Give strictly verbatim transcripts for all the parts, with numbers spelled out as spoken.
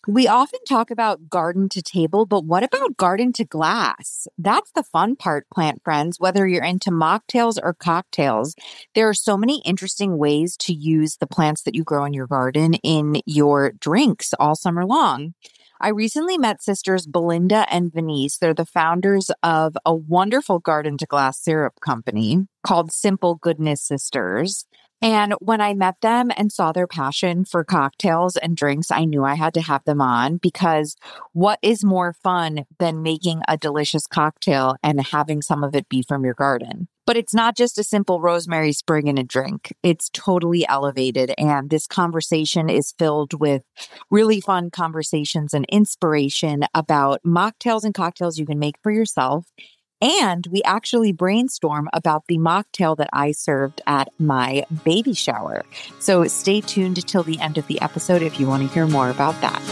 We often talk about garden to table, but what about garden to glass? That's the fun part, plant friends. Whether you're into mocktails or cocktails, there are so many interesting ways to use the plants that you grow in your garden in your drinks all summer long. I recently met sisters Belinda and Venice. They're the founders of a wonderful garden to glass syrup company called Simple Goodness Sisters. And when I met them and saw their passion for cocktails and drinks, I knew I had to have them on because what is more fun than making a delicious cocktail and having some of it be from your garden? But it's not just a simple rosemary sprig in a drink. It's totally elevated. And this conversation is filled with really fun conversations and inspiration about mocktails and cocktails you can make for yourself. And we actually brainstorm about the mocktail that I served at my baby shower. So stay tuned till the end of the episode if you want to hear more about that.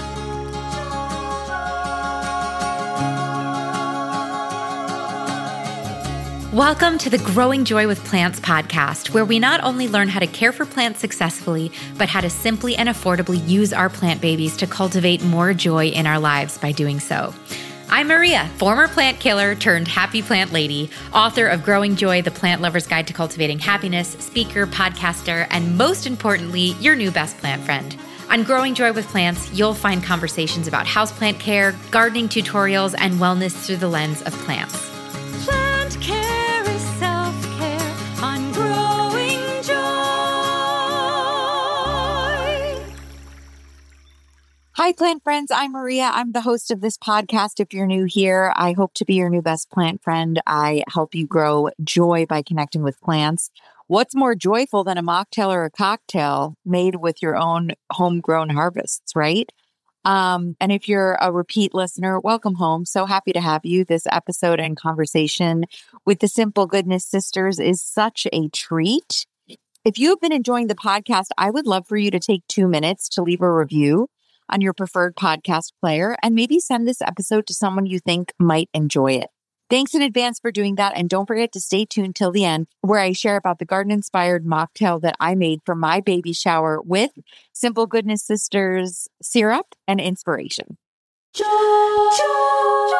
Welcome to the Growing Joy with Plants podcast, where we not only learn how to care for plants successfully, but how to simply and affordably use our plant babies to cultivate more joy in our lives by doing so. I'm Maria, former plant killer turned happy plant lady, author of Growing Joy, The Plant Lover's Guide to Cultivating Happiness, speaker, podcaster, and most importantly, your new best plant friend. On Growing Joy with Plants, you'll find conversations about houseplant care, gardening tutorials, and wellness through the lens of plants. Plant care is self-care on Growing Joy. Hi, plant friends. I'm Maria. I'm the host of this podcast. If you're new here, I hope to be your new best plant friend. I help you grow joy by connecting with plants. What's more joyful than a mocktail or a cocktail made with your own homegrown harvests, right? Um, and if you're a repeat listener, welcome home. So happy to have you. This episode and conversation with the Simple Goodness Sisters is such a treat. If you've been enjoying the podcast, I would love for you to take two minutes to leave a review on your preferred podcast player and maybe send this episode to someone you think might enjoy it. Thanks in advance for doing that. And don't forget to stay tuned till the end, where I share about the garden-inspired mocktail that I made for my baby shower with Simple Goodness Sisters syrup and inspiration. Joy, joy,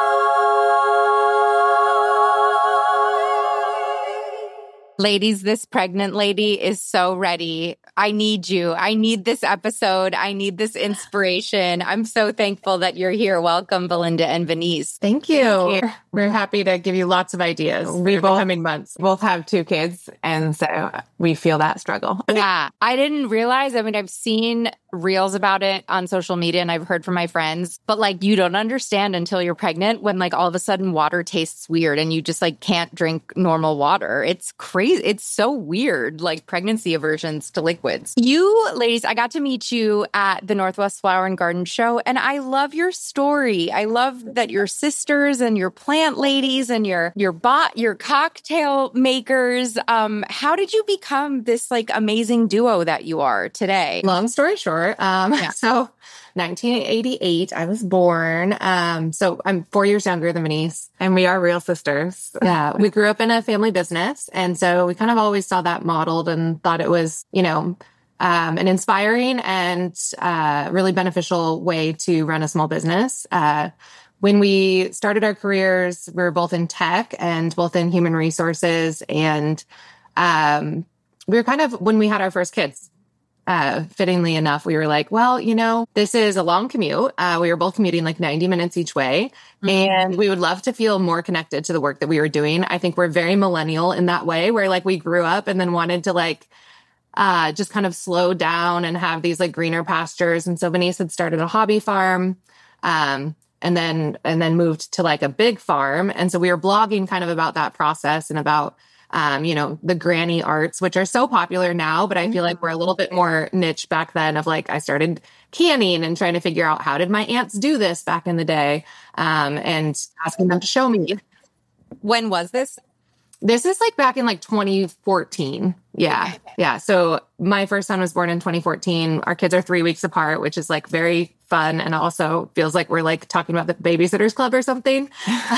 Ladies, this pregnant lady is so ready. I need you. I need this episode. I need this inspiration. I'm so thankful that you're here. Welcome, Belinda and Venice. Thank you. Thank you. We're happy to give you lots of ideas. We both coming months. Both have two kids, and so we feel that struggle. Yeah. I didn't realize, I mean, I've seen reels about it on social media and I've heard from my friends, but like you don't understand until you're pregnant when like all of a sudden water tastes weird and you just like can't drink normal water. It's crazy. It's so weird, like pregnancy aversions to liquids. You ladies, I got to meet you at the Northwest Flower and Garden Show and I love your story. I love that you're sisters and you're plant ladies and you're, you're bot, you're cocktail makers. Um, how did you become this like amazing duo that you are today? Long story short, Um, Yeah. so nineteen eighty-eight, I was born. Um, so I'm four years younger than Venice, and we are real sisters. Yeah. We grew up in a family business. And so we kind of always saw that modeled and thought it was, you know, um, an inspiring and, uh, really beneficial way to run a small business. Uh, when we started our careers, we were both in tech and both in human resources. And, um, we were kind of, when we had our first kids, Uh, fittingly enough, we were like, well, you know, this is a long commute. Uh, we were both commuting like ninety minutes each way. Mm-hmm. And we would love to feel more connected to the work that we were doing. I think we're very millennial in that way, where like we grew up and then wanted to like uh, just kind of slow down and have these like greener pastures. And so Venice had started a hobby farm um, and then and then moved to like a big farm. And so we were blogging kind of about that process and about Um, you know, the granny arts, which are so popular now, but I feel like we're a little bit more niche back then of like, I started canning and trying to figure out how did my aunts do this back in the day, um, and asking them to show me. When was this? This is like back in like twenty fourteen. Yeah. Yeah. So my first son was born in twenty fourteen. Our kids are three weeks apart, which is like very fun. And also feels like we're like talking about the Babysitters Club or something.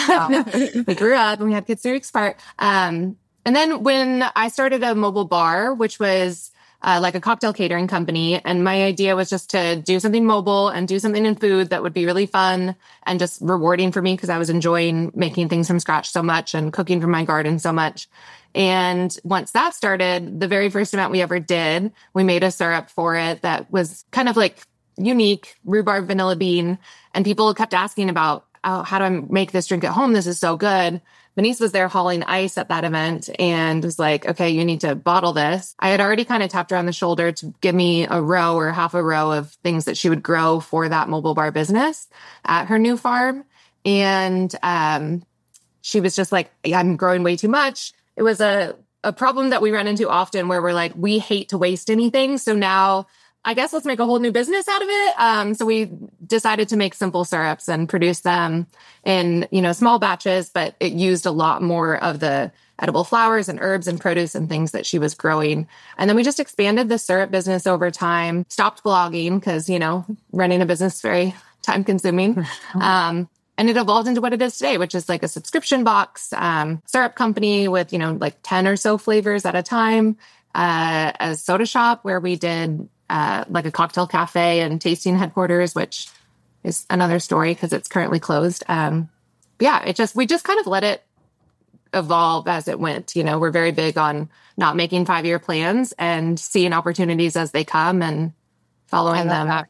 We grew up and we had kids three weeks apart. Um, And then when I started a mobile bar, which was uh, like a cocktail catering company. And my idea was just to do something mobile and do something in food that would be really fun and just rewarding for me because I was enjoying making things from scratch so much and cooking from my garden so much. And once that started, the very first event we ever did, we made a syrup for it that was kind of like unique, rhubarb vanilla bean. And people kept asking about, oh, how do I make this drink at home? This is so good. Venice was there hauling ice at that event and was like, okay, you need to bottle this. I had already kind of tapped her on the shoulder to give me a row or half a row of things that she would grow for that mobile bar business at her new farm. And um, she was just like, I'm growing way too much. It was a, a problem that we run into often where we're like, we hate to waste anything. So now I guess let's make a whole new business out of it. Um, so we decided to make simple syrups and produce them in, you know, small batches, but it used a lot more of the edible flowers and herbs and produce and things that she was growing. And then we just expanded the syrup business over time, stopped blogging because, you know, running a business is very time consuming. Um, and it evolved into what it is today, which is like a subscription box, um, syrup company with, you know, like ten or so flavors at a time, uh, a soda shop where we did Uh, like a cocktail cafe and tasting headquarters, which is another story because it's currently closed. Um, yeah, it just, we just kind of let it evolve as it went. You know, we're very big on not making five-year plans and seeing opportunities as they come and following them. That.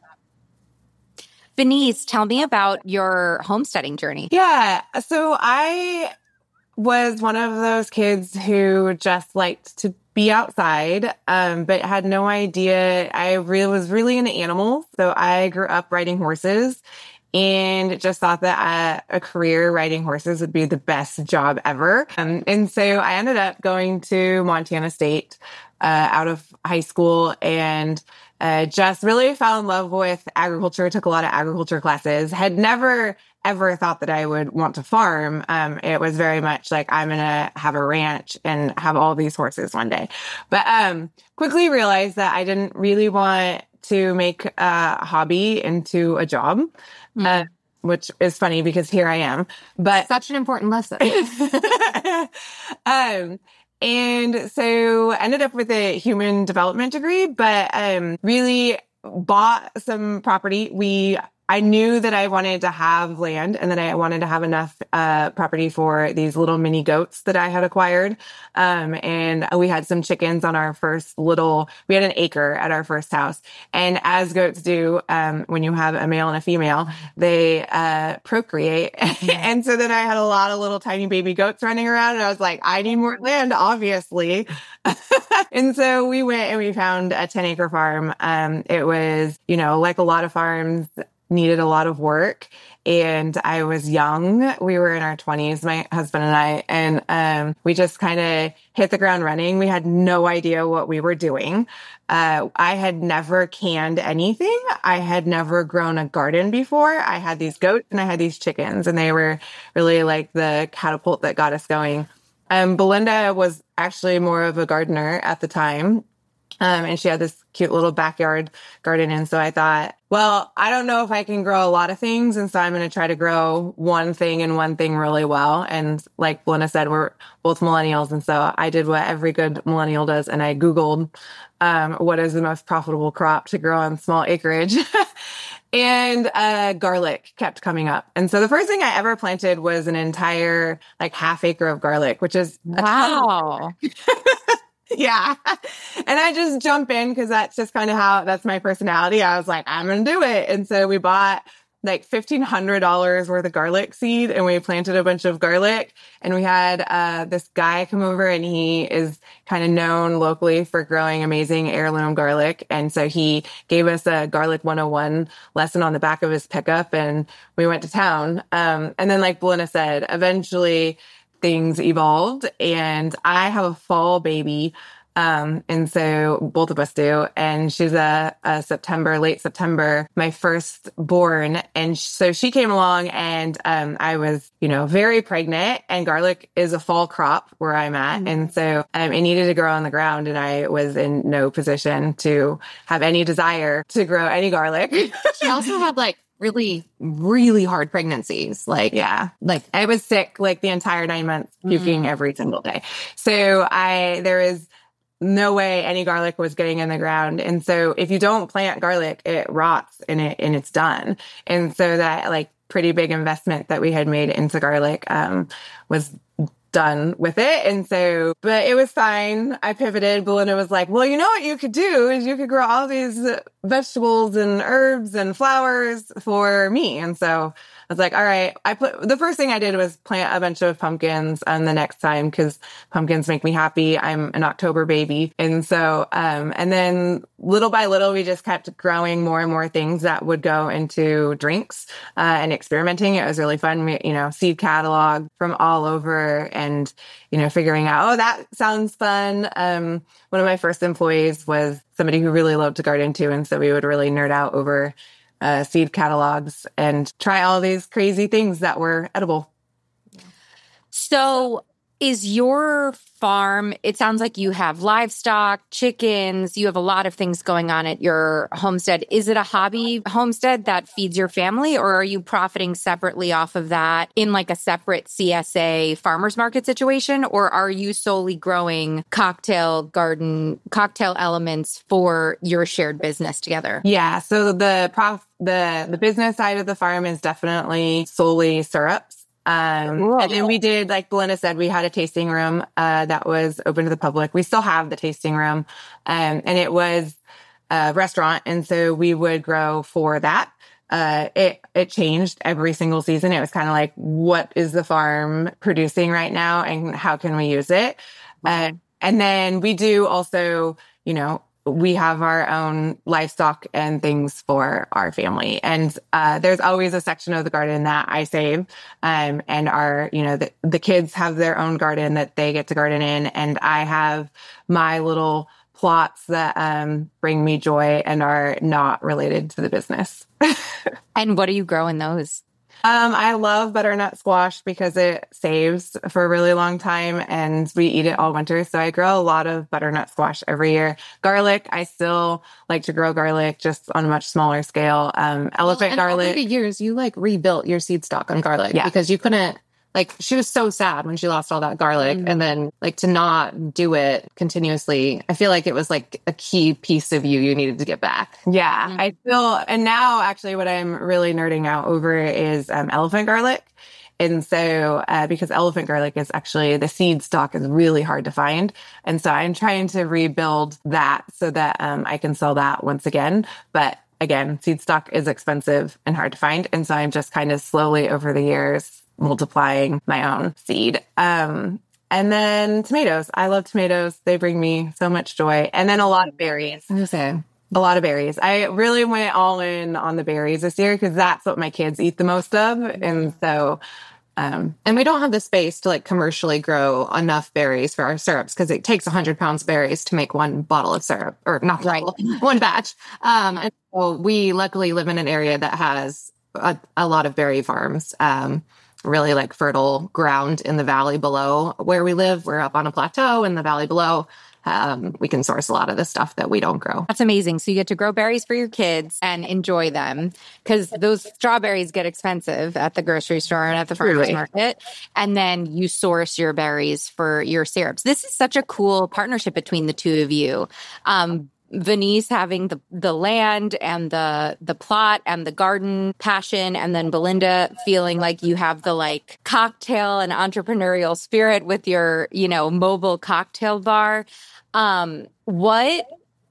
Venice, tell me about your homesteading journey. Yeah. So I was one of those kids who just liked to be outside, um, but had no idea. I really was really into animals. So I grew up riding horses and just thought that uh, a career riding horses would be the best job ever. Um, and so I ended up going to Montana State uh, out of high school and uh, just really fell in love with agriculture, took a lot of agriculture classes, had never ever thought that I would want to farm. Um, it was very much like, I'm going to have a ranch and have all these horses one day. But um, quickly realized that I didn't really want to make a hobby into a job, mm. uh, which is funny because here I am. But such an important lesson. um, and so ended up with a human development degree, but um, really bought some property. We I knew that I wanted to have land and that I wanted to have enough uh, property for these little mini goats that I had acquired. Um, and we had some chickens on our first little, we had an acre at our first house. And as goats do, um, when you have a male and a female, they uh, procreate. And so then I had a lot of little tiny baby goats running around and I was like, I need more land, obviously. And so we went and we found a ten acre farm. Um, it was, you know, like a lot of farms, needed a lot of work. And I was young. We were in our twenties, my husband and I, and um, we just kind of hit the ground running. We had no idea what we were doing. Uh, I had never canned anything. I had never grown a garden before. I had these goats and I had these chickens, and they were really like the catapult that got us going. Um, Belinda was actually more of a gardener at the time. Um, and she had this cute little backyard garden. And so I thought, well, I don't know if I can grow a lot of things. And so I'm going to try to grow one thing and one thing really well. And like Belinda said, we're both millennials. And so I did what every good millennial does. And I Googled um, what is the most profitable crop to grow on small acreage. And uh, garlic kept coming up. And so the first thing I ever planted was an entire like half acre of garlic, which is wow. Yeah. And I just jump in because that's just kind of how, that's my personality. I was like, I'm going to do it. And so we bought like fifteen hundred dollars worth of garlic seed and we planted a bunch of garlic. And we had uh, this guy come over and he is kind of known locally for growing amazing heirloom garlic. And so he gave us a garlic one oh one lesson on the back of his pickup and we went to town. Um, and then like Belinda said, eventually things evolved and I have a fall baby. Um, and so both of us do. And she's a, a September, late September, my first born. And so she came along and, um, I was, you know, very pregnant, and garlic is a fall crop where I'm at. Mm-hmm. And so, um, it needed to grow on the ground and I was in no position to have any desire to grow any garlic. She also had like really, really hard pregnancies. Like, yeah, like I was sick like the entire nine months, puking mm-hmm. every single day. So I, there is no way any garlic was getting in the ground. And so if you don't plant garlic, it rots and it, and it's done. And so that like pretty big investment that we had made into garlic, um, was done with it. And so, but it was fine. I pivoted. Belinda was like, well, you know what you could do is you could grow all these vegetables and herbs and flowers for me. And so I was like, all right, I put, the first thing I did was plant a bunch of pumpkins on the next time because pumpkins make me happy. I'm an October baby. And so, um, and then little by little, we just kept growing more and more things that would go into drinks, uh, and experimenting. It was really fun. We, you know, seed catalog from all over and, you know, figuring out, oh, that sounds fun. Um, one of my first employees was somebody who really loved to garden too. And so we would really nerd out over Uh, seed catalogs and try all these crazy things that were edible. So is your farm, it sounds like you have livestock, chickens, you have a lot of things going on at your homestead. Is it a hobby homestead that feeds your family, or are you profiting separately off of that in like a separate C S A farmers market situation? Or are you solely growing cocktail garden, cocktail elements for your shared business together? Yeah. So the prof, the, the business side of the farm is definitely solely syrups. Um, cool. And then we did, like Belinda said, we had a tasting room, uh, that was open to the public. We still have the tasting room. Um, and it was a restaurant. And so we would grow for that. Uh, it, it changed every single season. It was kind of like, what is the farm producing right now and how can we use it? Uh, and then we do also, you know, we have our own livestock and things for our family. And, uh, there's always a section of the garden that I save. Um, and our, you know, the, the kids have their own garden that they get to garden in. And I have my little plots that, um, bring me joy and are not related to the business. And what are you growing those? Um, I love butternut squash because it saves for a really long time and we eat it all winter. So I grow a lot of butternut squash every year. Garlic, I still like to grow garlic just on a much smaller scale. Um, elephant well, garlic. Over the years, you like rebuilt your seed stock on garlic yeah. because you couldn't, like, she was so sad when she lost all that garlic. Mm-hmm. And then like to not do it continuously, I feel like it was like a key piece of you you needed to get back. Yeah, Mm-hmm. I feel, and now actually what I'm really nerding out over is um, elephant garlic. And so, uh, because elephant garlic is actually, the seed stock is really hard to find. And so I'm trying to rebuild that so that um, I can sell that once again. But again, seed stock is expensive and hard to find. And so I'm just kind of slowly over the years multiplying my own seed. Um, and then tomatoes. I love tomatoes. They bring me so much joy. And then a lot of berries. I was saying. A lot of berries. I really went all in on the berries this year because that's what my kids eat the most of. And so, um, and we don't have the space to like commercially grow enough berries for our syrups because it takes one hundred pounds of berries to make one bottle of syrup, or not right. bottle, one batch. Um, and so we luckily live in an area that has a, a lot of berry farms. Um, really like fertile ground in the valley below where we live. We're up on a plateau in the valley below. Um, we can source a lot of the stuff that we don't grow. That's amazing. So you get to grow berries for your kids and enjoy them because those strawberries get expensive at the grocery store and at the farmer's Truly. market. And then you source your berries for your syrups. This is such a cool partnership between the two of you. Um, Venice having the, the land and the the plot and the garden passion, and then Belinda feeling like you have the like cocktail and entrepreneurial spirit with your, you know, mobile cocktail bar. Um, what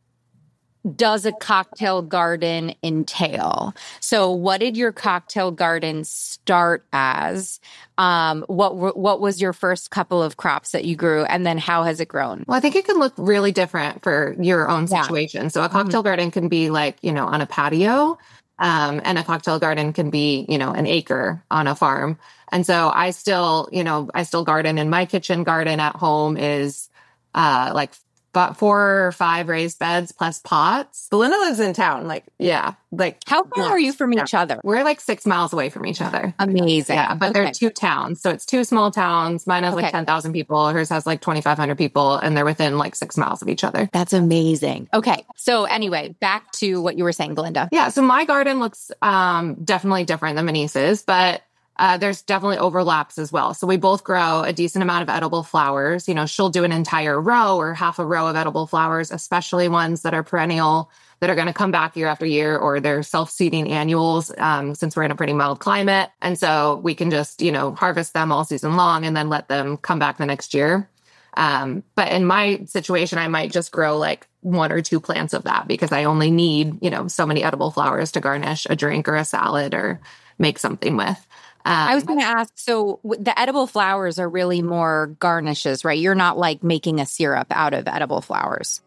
does a cocktail garden entail? So what did your cocktail garden start as? Um, what what was your first couple of crops that you grew, and then how has it grown? Well, I think it can look really different for your own situation. Yeah. So a cocktail mm-hmm. garden can be like, you know, on a patio, um, and a cocktail garden can be, you know, an acre on a farm. And so I still, you know, I still garden, and my kitchen garden at home is uh, like But four or five raised beds plus pots. Belinda lives in town. Like, yeah. Like, how far are you from yeah. each other? We're like six miles away from each other. Amazing. Yeah. But okay. They're two towns. So it's two small towns. Mine has okay. like ten thousand people. Hers has like twenty-five hundred people. And they're within like six miles of each other. That's amazing. Okay. So anyway, back to what you were saying, Belinda. Yeah. So my garden looks um, definitely different than Venice's, but Uh, there's definitely overlaps as well. So we both grow a decent amount of edible flowers. You know, she'll do an entire row or half a row of edible flowers, especially ones that are perennial, that are going to come back year after year, or they're self-seeding annuals, um, since we're in a pretty mild climate. And so we can just, you know, harvest them all season long and then let them come back the next year. Um, but in my situation, I might just grow like one or two plants of that because I only need, you know, so many edible flowers to garnish a drink or a salad or make something with. Um, I was going to ask, so w- the edible flowers are really more garnishes, right? You're not like making a syrup out of edible flowers.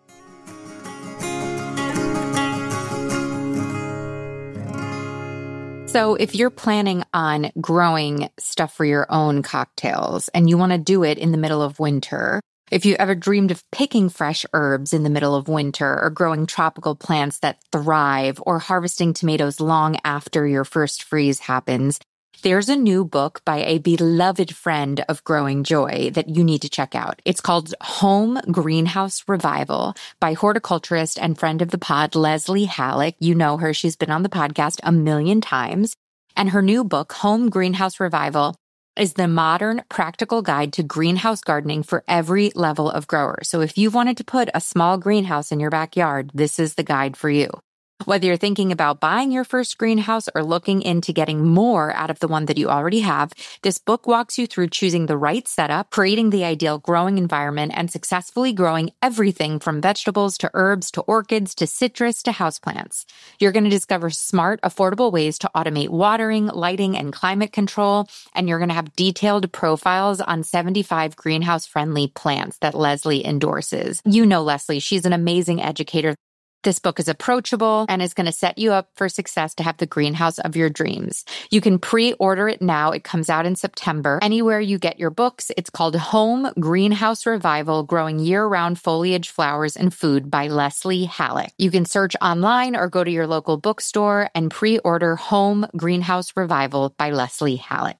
So if you're planning on growing stuff for your own cocktails and you want to do it in the middle of winter, if you ever dreamed of picking fresh herbs in the middle of winter or growing tropical plants that thrive or harvesting tomatoes long after your first freeze happens, there's a new book by a beloved friend of Growing Joy that you need to check out. It's called Home Greenhouse Revival by horticulturist and friend of the pod, Leslie Halleck. You know her. She's been on the podcast a million times. And her new book, Home Greenhouse Revival, is the modern practical guide to greenhouse gardening for every level of grower. So if you've wanted to put a small greenhouse in your backyard, this is the guide for you. Whether you're thinking about buying your first greenhouse or looking into getting more out of the one that you already have, this book walks you through choosing the right setup, creating the ideal growing environment, and successfully growing everything from vegetables to herbs to orchids to citrus to houseplants. You're going to discover smart, affordable ways to automate watering, lighting, and climate control, and you're going to have detailed profiles on seventy-five greenhouse-friendly plants that Leslie endorses. You know Leslie, she's an amazing educator. This book is approachable and is going to set you up for success to have the greenhouse of your dreams. You can pre-order it now. It comes out in September. Anywhere you get your books, it's called Home Greenhouse Revival, Growing Year-Round Foliage, Flowers, and Food by Leslie Halleck. You can search online or go to your local bookstore and pre-order Home Greenhouse Revival by Leslie Halleck.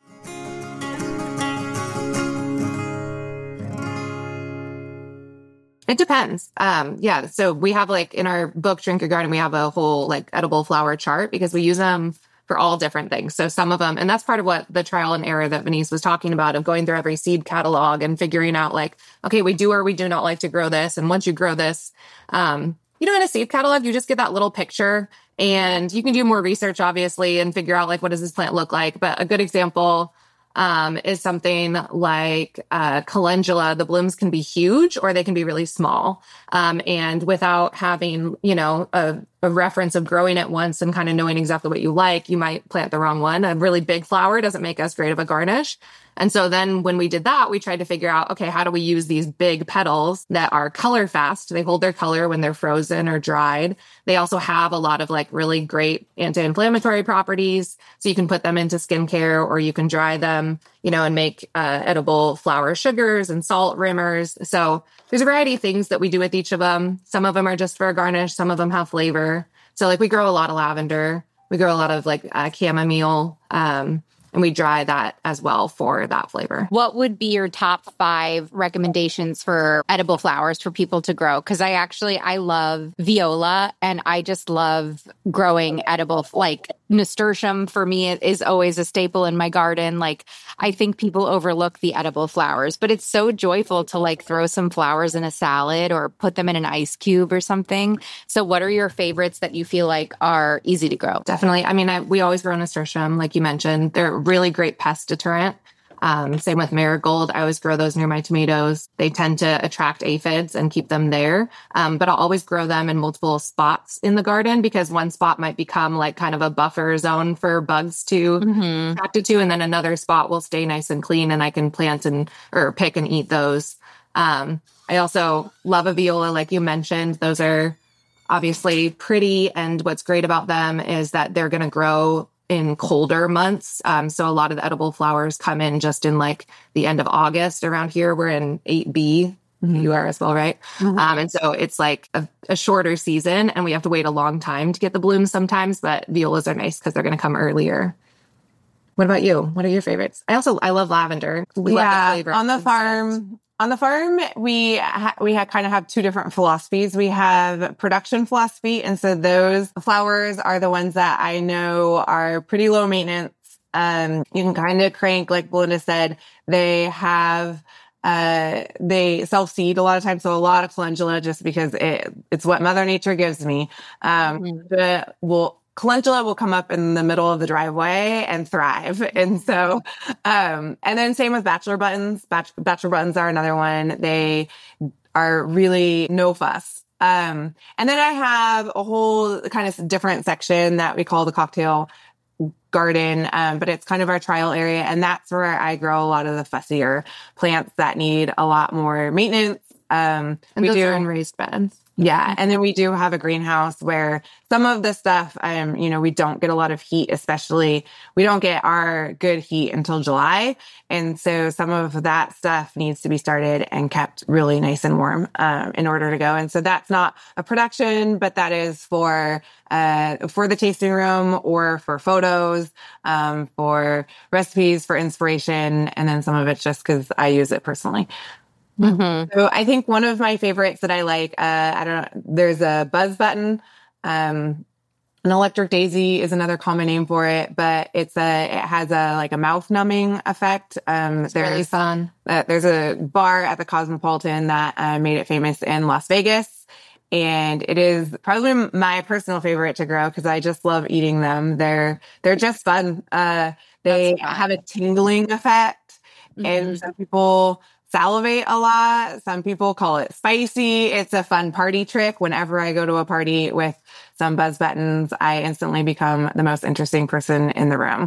It depends. Um, yeah. So we have like in our book, Drink Your Garden, we have a whole like edible flower chart because we use them for all different things. So some of them, and that's part of what the trial and error that Venice was talking about of going through every seed catalog and figuring out like, okay, we do or we do not like to grow this. And once you grow this, um, you know, in a seed catalog, you just get that little picture and you can do more research, obviously, and figure out like, what does this plant look like? But a good example Um, is something like uh, calendula. The blooms can be huge or they can be really small. Um, and without having, you know, a, a reference of growing it once and kind of knowing exactly what you like, you might plant the wrong one. A really big flower doesn't make as great of a garnish. And so then when we did that, we tried to figure out, okay, how do we use these big petals that are color fast? They hold their color when they're frozen or dried. They also have a lot of like really great anti-inflammatory properties. So you can put them into skincare or you can dry them, you know, and make uh, edible flower sugars and salt rimmers. So there's a variety of things that we do with each of them. Some of them are just for a garnish. Some of them have flavor. So like we grow a lot of lavender. We grow a lot of like uh, chamomile. Um, And we dry that as well for that flavor. What would be your top five recommendations for edible flowers for people to grow? Because I actually, I love viola and I just love growing edible, like nasturtium for me is always a staple in my garden. Like I think people overlook the edible flowers, but it's so joyful to like throw some flowers in a salad or put them in an ice cube or something. So what are your favorites that you feel like are easy to grow? Definitely. I mean, I, we always grow nasturtium, like you mentioned. They're really great pest deterrent. Um, same with marigold. I always grow those near my tomatoes. They tend to attract aphids and keep them there. Um, but I'll always grow them in multiple spots in the garden because one spot might become like kind of a buffer zone for bugs to mm-hmm. attract to. And then another spot will stay nice and clean and I can plant and or pick and eat those. Um, I also love a viola, like you mentioned. Those are obviously pretty. And what's great about them is that they're going to grow in colder months. Um, so a lot of the edible flowers come in just in like the end of August around here. We're in eight B. Mm-hmm. You are as well, right? Mm-hmm. Um, and so it's like a, a shorter season and we have to wait a long time to get the blooms sometimes, but violas are nice because they're going to come earlier. What about you? What are your favorites? I also, I love lavender. We yeah, love the flavor. On the farm, on the farm, we ha- we ha- kind of have two different philosophies. We have production philosophy. And so those flowers are the ones that I know are pretty low maintenance. Um, you can kind of crank, like Belinda said, they have, uh, they self-seed a lot of times. So a lot of calendula, just because it, it's what Mother Nature gives me. Um, Mhm. but will, calendula will come up in the middle of the driveway and thrive. And so, um, and then same with bachelor buttons. Bach- bachelor buttons are another one. They are really no fuss. Um, and then I have a whole kind of different section that we call the cocktail garden. Um, but it's kind of our trial area. And that's where I grow a lot of the fussier plants that need a lot more maintenance. Um, And we those do are in raised beds. Yeah. And then we do have a greenhouse where some of the stuff, um, you know, we don't get a lot of heat, especially we don't get our good heat until July. And so some of that stuff needs to be started and kept really nice and warm, um, in order to go. And so that's not a production, but that is for, uh, for the tasting room or for photos, um, for recipes, for inspiration. And then some of it's just because I use it personally. Mm-hmm. So I think one of my favorites that I like, uh, I don't know, there's a buzz button. Um, an electric daisy is another common name for it, but it's a, it has a, like a mouth numbing effect. Um, It's really fun. Uh, there's a bar at the Cosmopolitan that uh, made it famous in Las Vegas. And it is probably my personal favorite to grow because I just love eating them. They're, they're just fun. Uh, they fun. have a tingling effect. Mm-hmm. And some people salivate a lot. Some people call it spicy. It's a fun party trick. Whenever I go to a party with some buzz buttons, I instantly become the most interesting person in the room.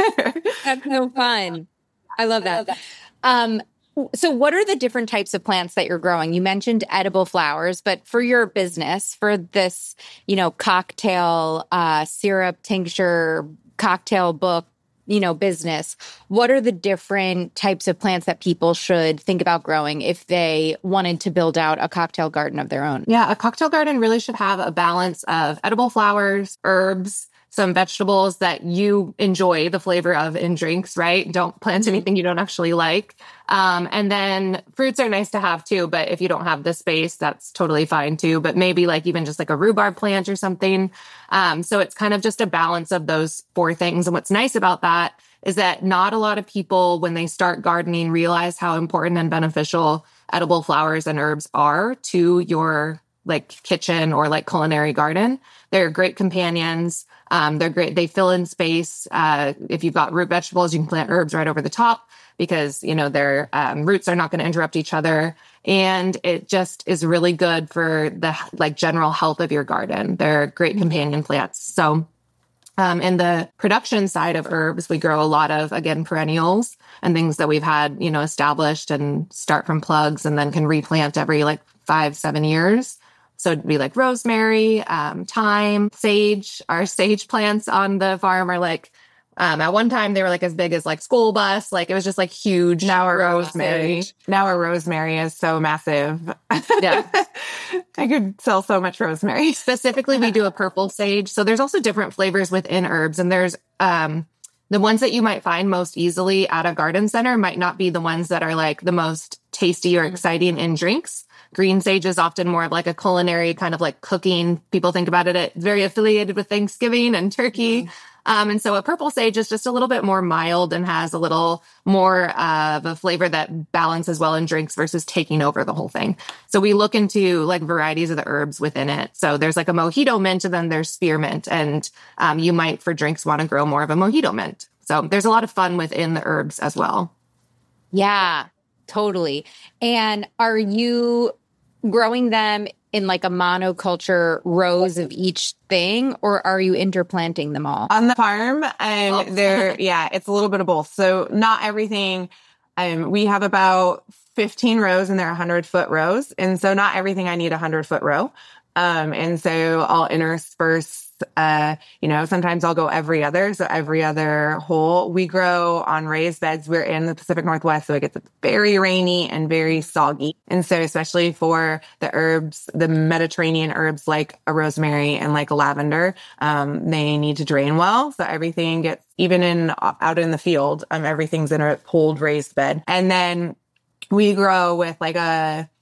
That's so fun. I love that. Um, so what are the different types of plants that you're growing? You mentioned edible flowers, but for your business, for this, you know, cocktail, uh, syrup, tincture, cocktail book, you know, business, what are the different types of plants that people should think about growing if they wanted to build out a cocktail garden of their own? Yeah, a cocktail garden really should have a balance of edible flowers, herbs, some vegetables that you enjoy the flavor of in drinks, right? Don't plant anything you don't actually like. Um, and then fruits are nice to have too, but if you don't have the space, that's totally fine too. But maybe like even just like a rhubarb plant or something. Um, so it's kind of just a balance of those four things. And what's nice about that is that not a lot of people, when they start gardening, realize how important and beneficial edible flowers and herbs are to your like kitchen or like culinary garden. They're great companions. Um, they're great. They fill in space. Uh, if you've got root vegetables, you can plant herbs right over the top because, you know, their um, roots are not going to interrupt each other. And it just is really good for the like general health of your garden. They're great companion plants. So um, in the production side of herbs, we grow a lot of, again, perennials and things that we've had, you know, established and start from plugs and then can replant every like five, seven years. So it'd be like rosemary, um, thyme, sage. Our sage plants on the farm are like, um, at one time they were like as big as like school bus. Like it was just like huge. Now our rosemary, sage. now our rosemary is so massive. Yeah. I could sell so much rosemary. Specifically, we do a purple sage. So there's also different flavors within herbs. And there's, um, the ones that you might find most easily at a garden center might not be the ones that are like the most tasty or exciting in drinks. Green sage is often more of like a culinary kind of like cooking. People think about it. It's very affiliated with Thanksgiving and turkey. Mm-hmm. Um, and so a purple sage is just a little bit more mild and has a little more of a flavor that balances well in drinks versus taking over the whole thing. So we look into like varieties of the herbs within it. So there's like a mojito mint and then there's spearmint. And um, you might for drinks want to grow more of a mojito mint. So there's a lot of fun within the herbs as well. Yeah, totally. And are you growing them in like a monoculture rows of each thing, or are you interplanting them all? On the farm, um, there, yeah, it's a little bit of both. So not everything, um, we have about fifteen rows and they're one hundred foot rows. And so not everything I need a one hundred foot row. Um, and so I'll intersperse, uh, you know, sometimes I'll go every other. So every other hole. We grow on raised beds. We're in the Pacific Northwest, so it gets very rainy and very soggy. And so especially for the herbs, the Mediterranean herbs like a rosemary and like a lavender, um, they need to drain well. So everything gets, even in out in the field, um, everything's in a cold raised bed. And then we grow with like a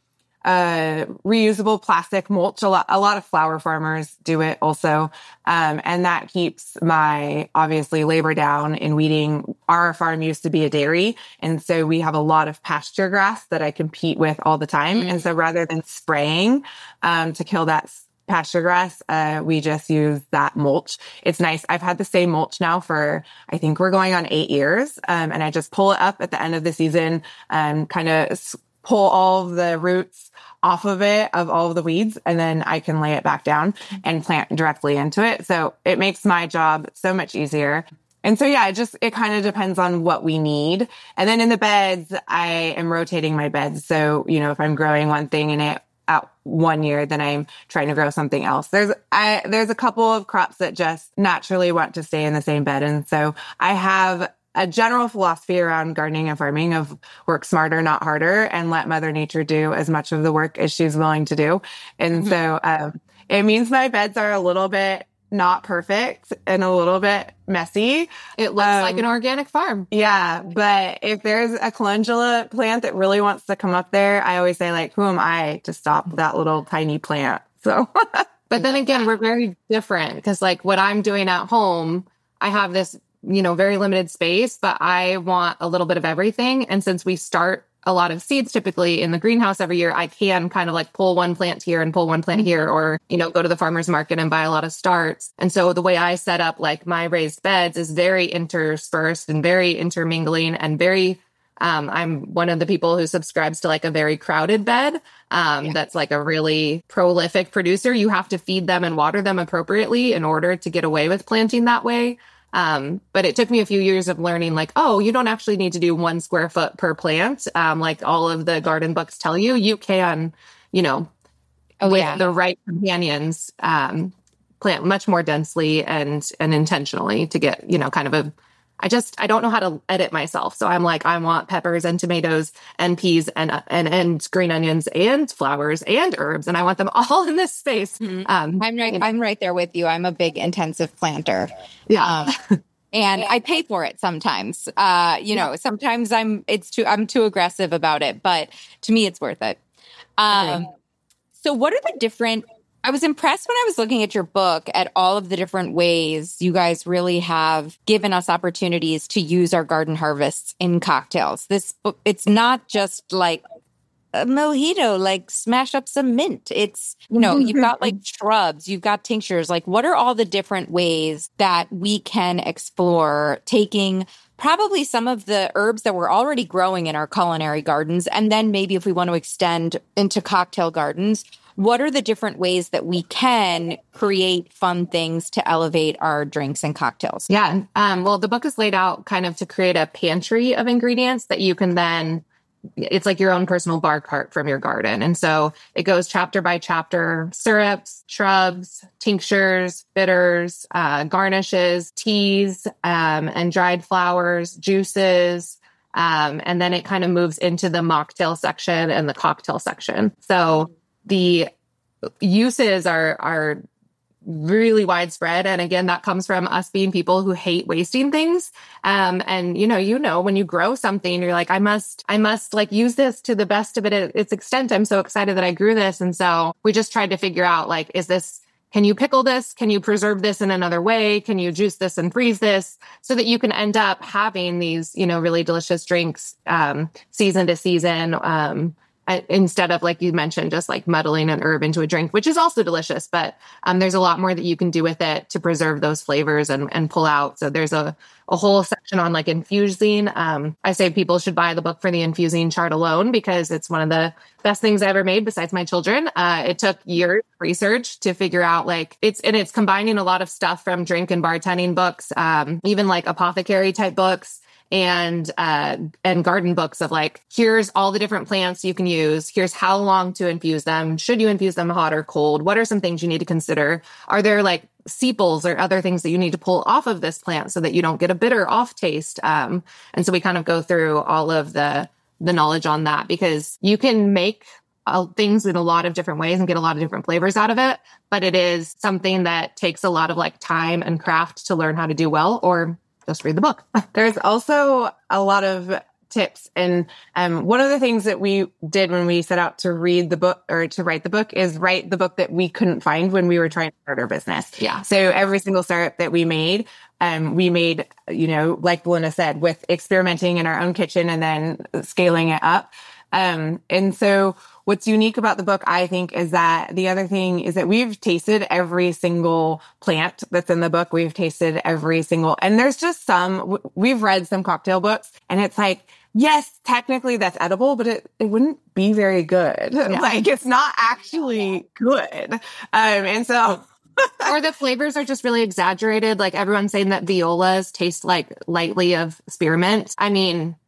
uh, reusable plastic mulch. A lot, a lot of flower farmers do it also. Um, and that keeps my, obviously, labor down in weeding. Our farm used to be a dairy. And so we have a lot of pasture grass that I compete with all the time. Mm-hmm. And so rather than spraying um, to kill that pasture grass, uh, we just use that mulch. It's nice. I've had the same mulch now for, I think we're going on eight years. Um, and I just pull it up at the end of the season and kind of pull all of the roots off of it, of all of the weeds, and then I can lay it back down and plant directly into it. So it makes my job so much easier. And so, yeah, it just, it kind of depends on what we need. And then in the beds, I am rotating my beds. So, you know, if I'm growing one thing in it out one year, then I'm trying to grow something else. There's, I, there's a couple of crops that just naturally want to stay in the same bed. And so I have a general philosophy around gardening and farming of work smarter, not harder, and let Mother Nature do as much of the work as she's willing to do. And mm-hmm. so um, it means my beds are a little bit not perfect and a little bit messy. It looks um, like an organic farm. Yeah. But if there's a calendula plant that really wants to come up there, I always say, like, who am I to stop that little tiny plant? So, but then again, we're very different because, like, what I'm doing at home, I have this, you know, very limited space, but I want a little bit of everything. And since we start a lot of seeds typically in the greenhouse every year, I can kind of like pull one plant here and pull one plant here, or, you know, go to the farmer's market and buy a lot of starts. And so the way I set up like my raised beds is very interspersed and very intermingling and very, um, I'm one of the people who subscribes to like a very crowded bed. Um, yeah. That's like a really prolific producer. You have to feed them and water them appropriately in order to get away with planting that way. Um, but it took me a few years of learning, like, oh, you don't actually need to do one square foot per plant. Um, like all of the garden books tell you, you can, you know, oh, with yeah. the right companions, um, plant much more densely and, and intentionally to get, you know, kind of a, I just, I don't know how to edit myself. So I'm like, I want peppers and tomatoes and peas and, and, and green onions and flowers and herbs. And I want them all in this space. Mm-hmm. Um, I'm right. You know. I'm right there with you. I'm a big intensive planter. Yeah. Um, and I pay for it sometimes. Uh, you know, sometimes I'm, it's too, I'm too aggressive about it, but to me, it's worth it. Um, okay. So what are the different, I was impressed when I was looking at your book at all of the different ways you guys really have given us opportunities to use our garden harvests in cocktails. This book, it's not just like a mojito, like smash up some mint. It's, you know, you've got like shrubs, you've got tinctures. Like, what are all the different ways that we can explore taking probably some of the herbs that we're already growing in our culinary gardens, and then maybe if we want to extend into cocktail gardens, what are the different ways that we can create fun things to elevate our drinks and cocktails? Yeah. Um, well, the book is laid out kind of to create a pantry of ingredients that you can then, it's like your own personal bar cart from your garden. And so it goes chapter by chapter: syrups, shrubs, tinctures, bitters, uh, garnishes, teas, um, and dried flowers, juices. Um, and then it kind of moves into the mocktail section and the cocktail section. So the uses are are really widespread. And again, that comes from us being people who hate wasting things. Um, and, you know, you know, when you grow something, you're like, I must, I must like use this to the best of it at its extent. I'm so excited that I grew this. And so we just tried to figure out, like, is this, can you pickle this? Can you preserve this in another way? Can you juice this and freeze this so that you can end up having these, you know, really delicious drinks, um, season to season, um, instead of, like you mentioned, just like muddling an herb into a drink, which is also delicious, but um, there's a lot more that you can do with it to preserve those flavors and, and pull out. So there's a, a whole section on like infusing. Um, I say people should buy the book for the infusing chart alone because it's one of the best things I ever made besides my children. Uh, it took years of research to figure out, like, it's, and it's combining a lot of stuff from drink and bartending books, um, even like apothecary type books, and, uh, and garden books of like, here's all the different plants you can use. Here's how long to infuse them. Should you infuse them hot or cold? What are some things you need to consider? Are there like sepals or other things that you need to pull off of this plant so that you don't get a bitter off taste? Um, and so we kind of go through all of the, the knowledge on that, because you can make uh, things in a lot of different ways and get a lot of different flavors out of it. But it is something that takes a lot of like time and craft to learn how to do well, or just read the book. There's also a lot of tips. And um, one of the things that we did when we set out to read the book or to write the book is write the book that we couldn't find when we were trying to start our business. Yeah. So every single syrup that we made, um, we made, you know, like Belinda said, with experimenting in our own kitchen and then scaling it up. Um, and so what's unique about the book, I think, is that the other thing is that we've tasted every single plant that's in the book. We've tasted every single, and there's just some, we've read some cocktail books and it's like, yes, technically that's edible, but it, it wouldn't be very good. Yeah. Like it's not actually good. Um, and so or the flavors are just really exaggerated. Like everyone's saying that violas taste like lightly of spearmint. I mean,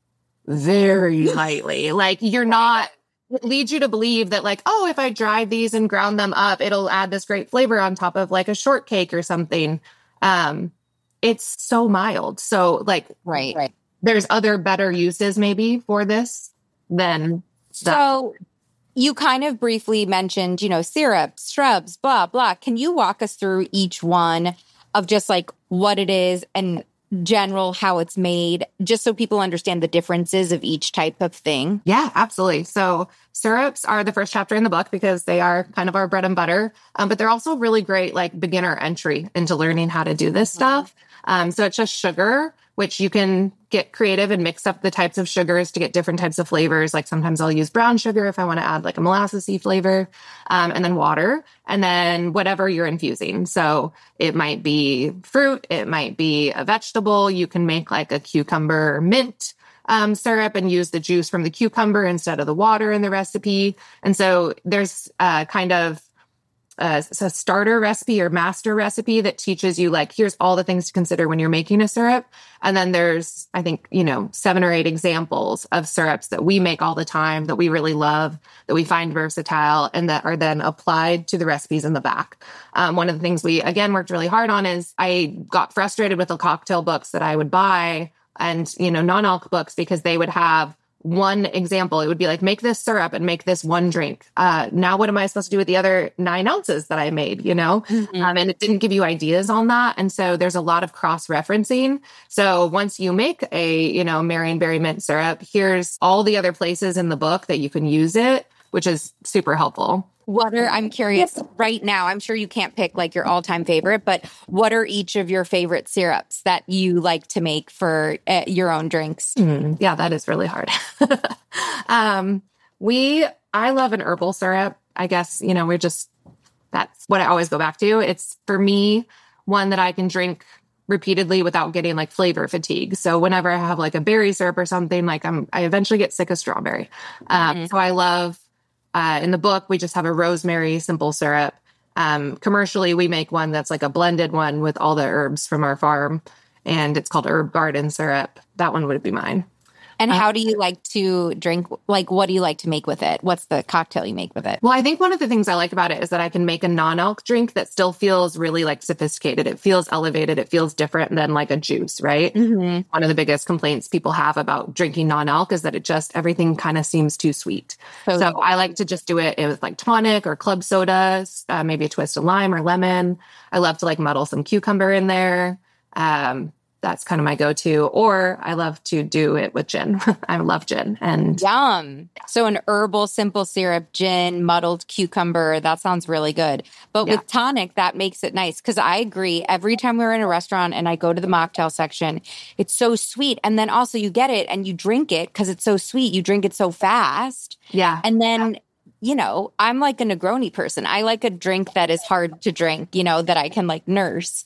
very lightly. Like you're not, it leads you to believe that like, oh, if I dried these and ground them up, it'll add this great flavor on top of like a shortcake or something. Um, it's so mild. So like, Right. Right. there's other better uses maybe for this than that. So you kind of briefly mentioned, you know, syrups, shrubs, blah, blah. Can you walk us through each one of just like what it is and general how it's made, just so people understand the differences of each type of thing? Yeah, absolutely. So syrups are the first chapter in the book because they are kind of our bread and butter, um, but they're also really great like beginner entry into learning how to do this stuff. Um, so it's just sugar, which you can get creative and mix up the types of sugars to get different types of flavors. Like sometimes I'll use brown sugar if I want to add like a molassesy flavor, um, and then water, and then whatever you're infusing. So it might be fruit, it might be a vegetable. You can make like a cucumber mint um, syrup and use the juice from the cucumber instead of the water in the recipe. And so there's uh, kind of Uh, a starter recipe or master recipe that teaches you like, here's all the things to consider when you're making a syrup. And then there's, I think, you know, seven or eight examples of syrups that we make all the time that we really love, that we find versatile and that are then applied to the recipes in the back. Um, one of the things we, again, worked really hard on is I got frustrated with the cocktail books that I would buy and, you know, non-alc books because they would have one example. It would be like, make this syrup and make this one drink. Uh, now what am I supposed to do with the other nine ounces that I made, you know? Mm-hmm. Um, and it didn't give you ideas on that. And so there's a lot of cross-referencing. So once you make a, you know, Marionberry mint syrup, here's all the other places in the book that you can use it, which is super helpful. What are, I'm curious right now, I'm sure you can't pick like your all-time favorite, but what are each of your favorite syrups that you like to make for uh, your own drinks? Mm, yeah, that is really hard. um, we, I love an herbal syrup. I guess, you know, we're just, that's what I always go back to. It's for me, one that I can drink repeatedly without getting like flavor fatigue. So whenever I have like a berry syrup or something, like I'm, I eventually get sick of strawberry. Um, mm-hmm. So I love, Uh, in the book, we just have a rosemary simple syrup. Um, commercially, we make one that's like a blended one with all the herbs from our farm, and it's called Herb Garden Syrup. That one would be mine. And how do you like to drink? Like, what do you like to make with it? What's the cocktail you make with it? Well, I think one of the things I like about it is that I can make a non-alc drink that still feels really like sophisticated. It feels elevated. It feels different than like a juice, right? Mm-hmm. One of the biggest complaints people have about drinking non-alc is that it just, everything kind of seems too sweet. So, so I like to just do it with like tonic or club sodas, uh, maybe a twist of lime or lemon. I love to like muddle some cucumber in there. Um, That's kind of my go-to. Or I love to do it with gin. I love gin. And yum. So an herbal simple syrup, gin, muddled cucumber. That sounds really good. But yeah. with tonic, that makes it nice. Because I agree. Every time we're in a restaurant and I go to the mocktail section, it's so sweet. And then also you get it and you drink it because it's so sweet. You drink it so fast. Yeah. And then... Yeah. You know, I'm like a Negroni person. I like a drink that is hard to drink, you know, that I can like nurse.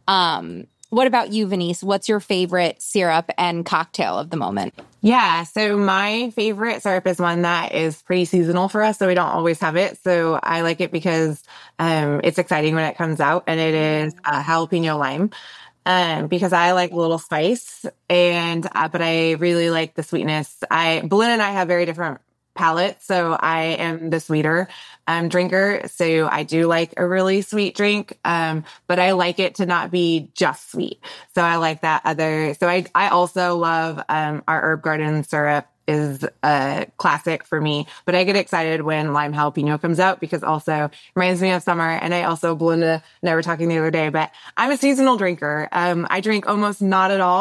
Um, what about you, Venice? What's your favorite syrup and cocktail of the moment? Yeah, so my favorite syrup is one that is pretty seasonal for us, so we don't always have it. So I like it because um, it's exciting when it comes out, and it is uh, jalapeno lime. Um, because I like a little spice, and uh, but I really like the sweetness. I Belinda and I have very different palate. So I am the sweeter um, drinker. So I do like a really sweet drink, um, but I like it to not be just sweet. So I like that other. So I, I also love um, our Herb Garden syrup is a classic for me, but I get excited when lime jalapeno comes out because also reminds me of summer. And I also, Belinda and I were talking the other day, but I'm a seasonal drinker. Um, I drink almost not at all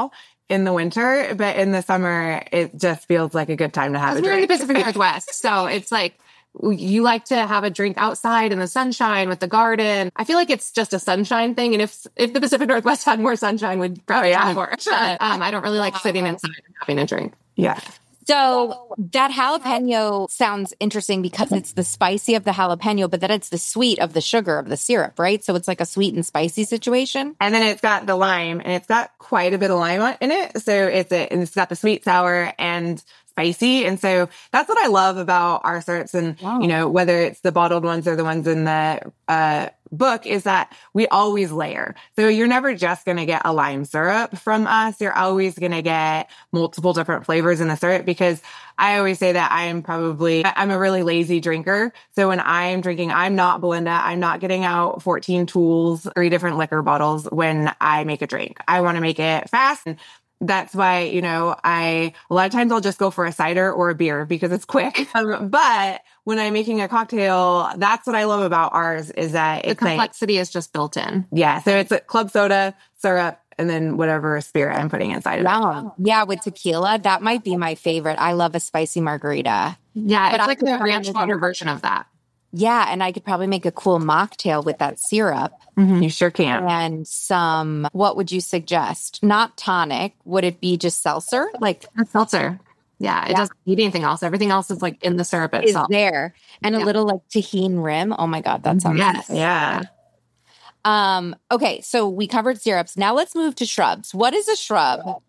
in the winter, but in the summer, it just feels like a good time to have a We're in the drink. Pacific Northwest, so it's like you like to have a drink outside in the sunshine with the garden. I feel like it's just a sunshine thing. And if if the Pacific Northwest had more sunshine, we'd probably have more. But, um, I don't really like sitting inside and having a drink. Yeah. So that jalapeno sounds interesting because it's the spicy of the jalapeno, but then it's the sweet of the sugar of the syrup, right? So it's like a sweet and spicy situation. And then it's got the lime, and it's got quite a bit of lime in it. So it's a, and it's got the sweet, sour, and spicy. And so that's what I love about our syrups. And, wow. you know, whether it's the bottled ones or the ones in the uh, book, is that we always layer. So you're never just going to get a lime syrup from us. You're always going to get multiple different flavors in the syrup, because I always say that I am probably, I'm a really lazy drinker. So when I'm drinking, I'm not Belinda. I'm not getting out fourteen tools, three different liquor bottles when I make a drink. I want to make it fast. And that's why, you know, I, a lot of times I'll just go for a cider or a beer because it's quick. Um, but when I'm making a cocktail, that's what I love about ours, is that it's the complexity like, is just built in. Yeah. So it's a club soda, syrup, and then whatever spirit I'm putting inside of wow. it. Yeah. With tequila, that might be my favorite. I love a spicy margarita. Yeah. But it's I like the ranch water version of that. Yeah. And I could probably make a cool mocktail with that syrup. Mm-hmm. You sure can. And some, what would you suggest? Not tonic. Would it be just seltzer? Like a seltzer. Yeah. It yeah. doesn't need anything else. Everything else is like in the syrup itself. Is there. And yeah. a little like tahini rim. Oh my God. That sounds yes. nice. Yeah. Um, okay. So we covered syrups. Now let's move to shrubs. What is a shrub?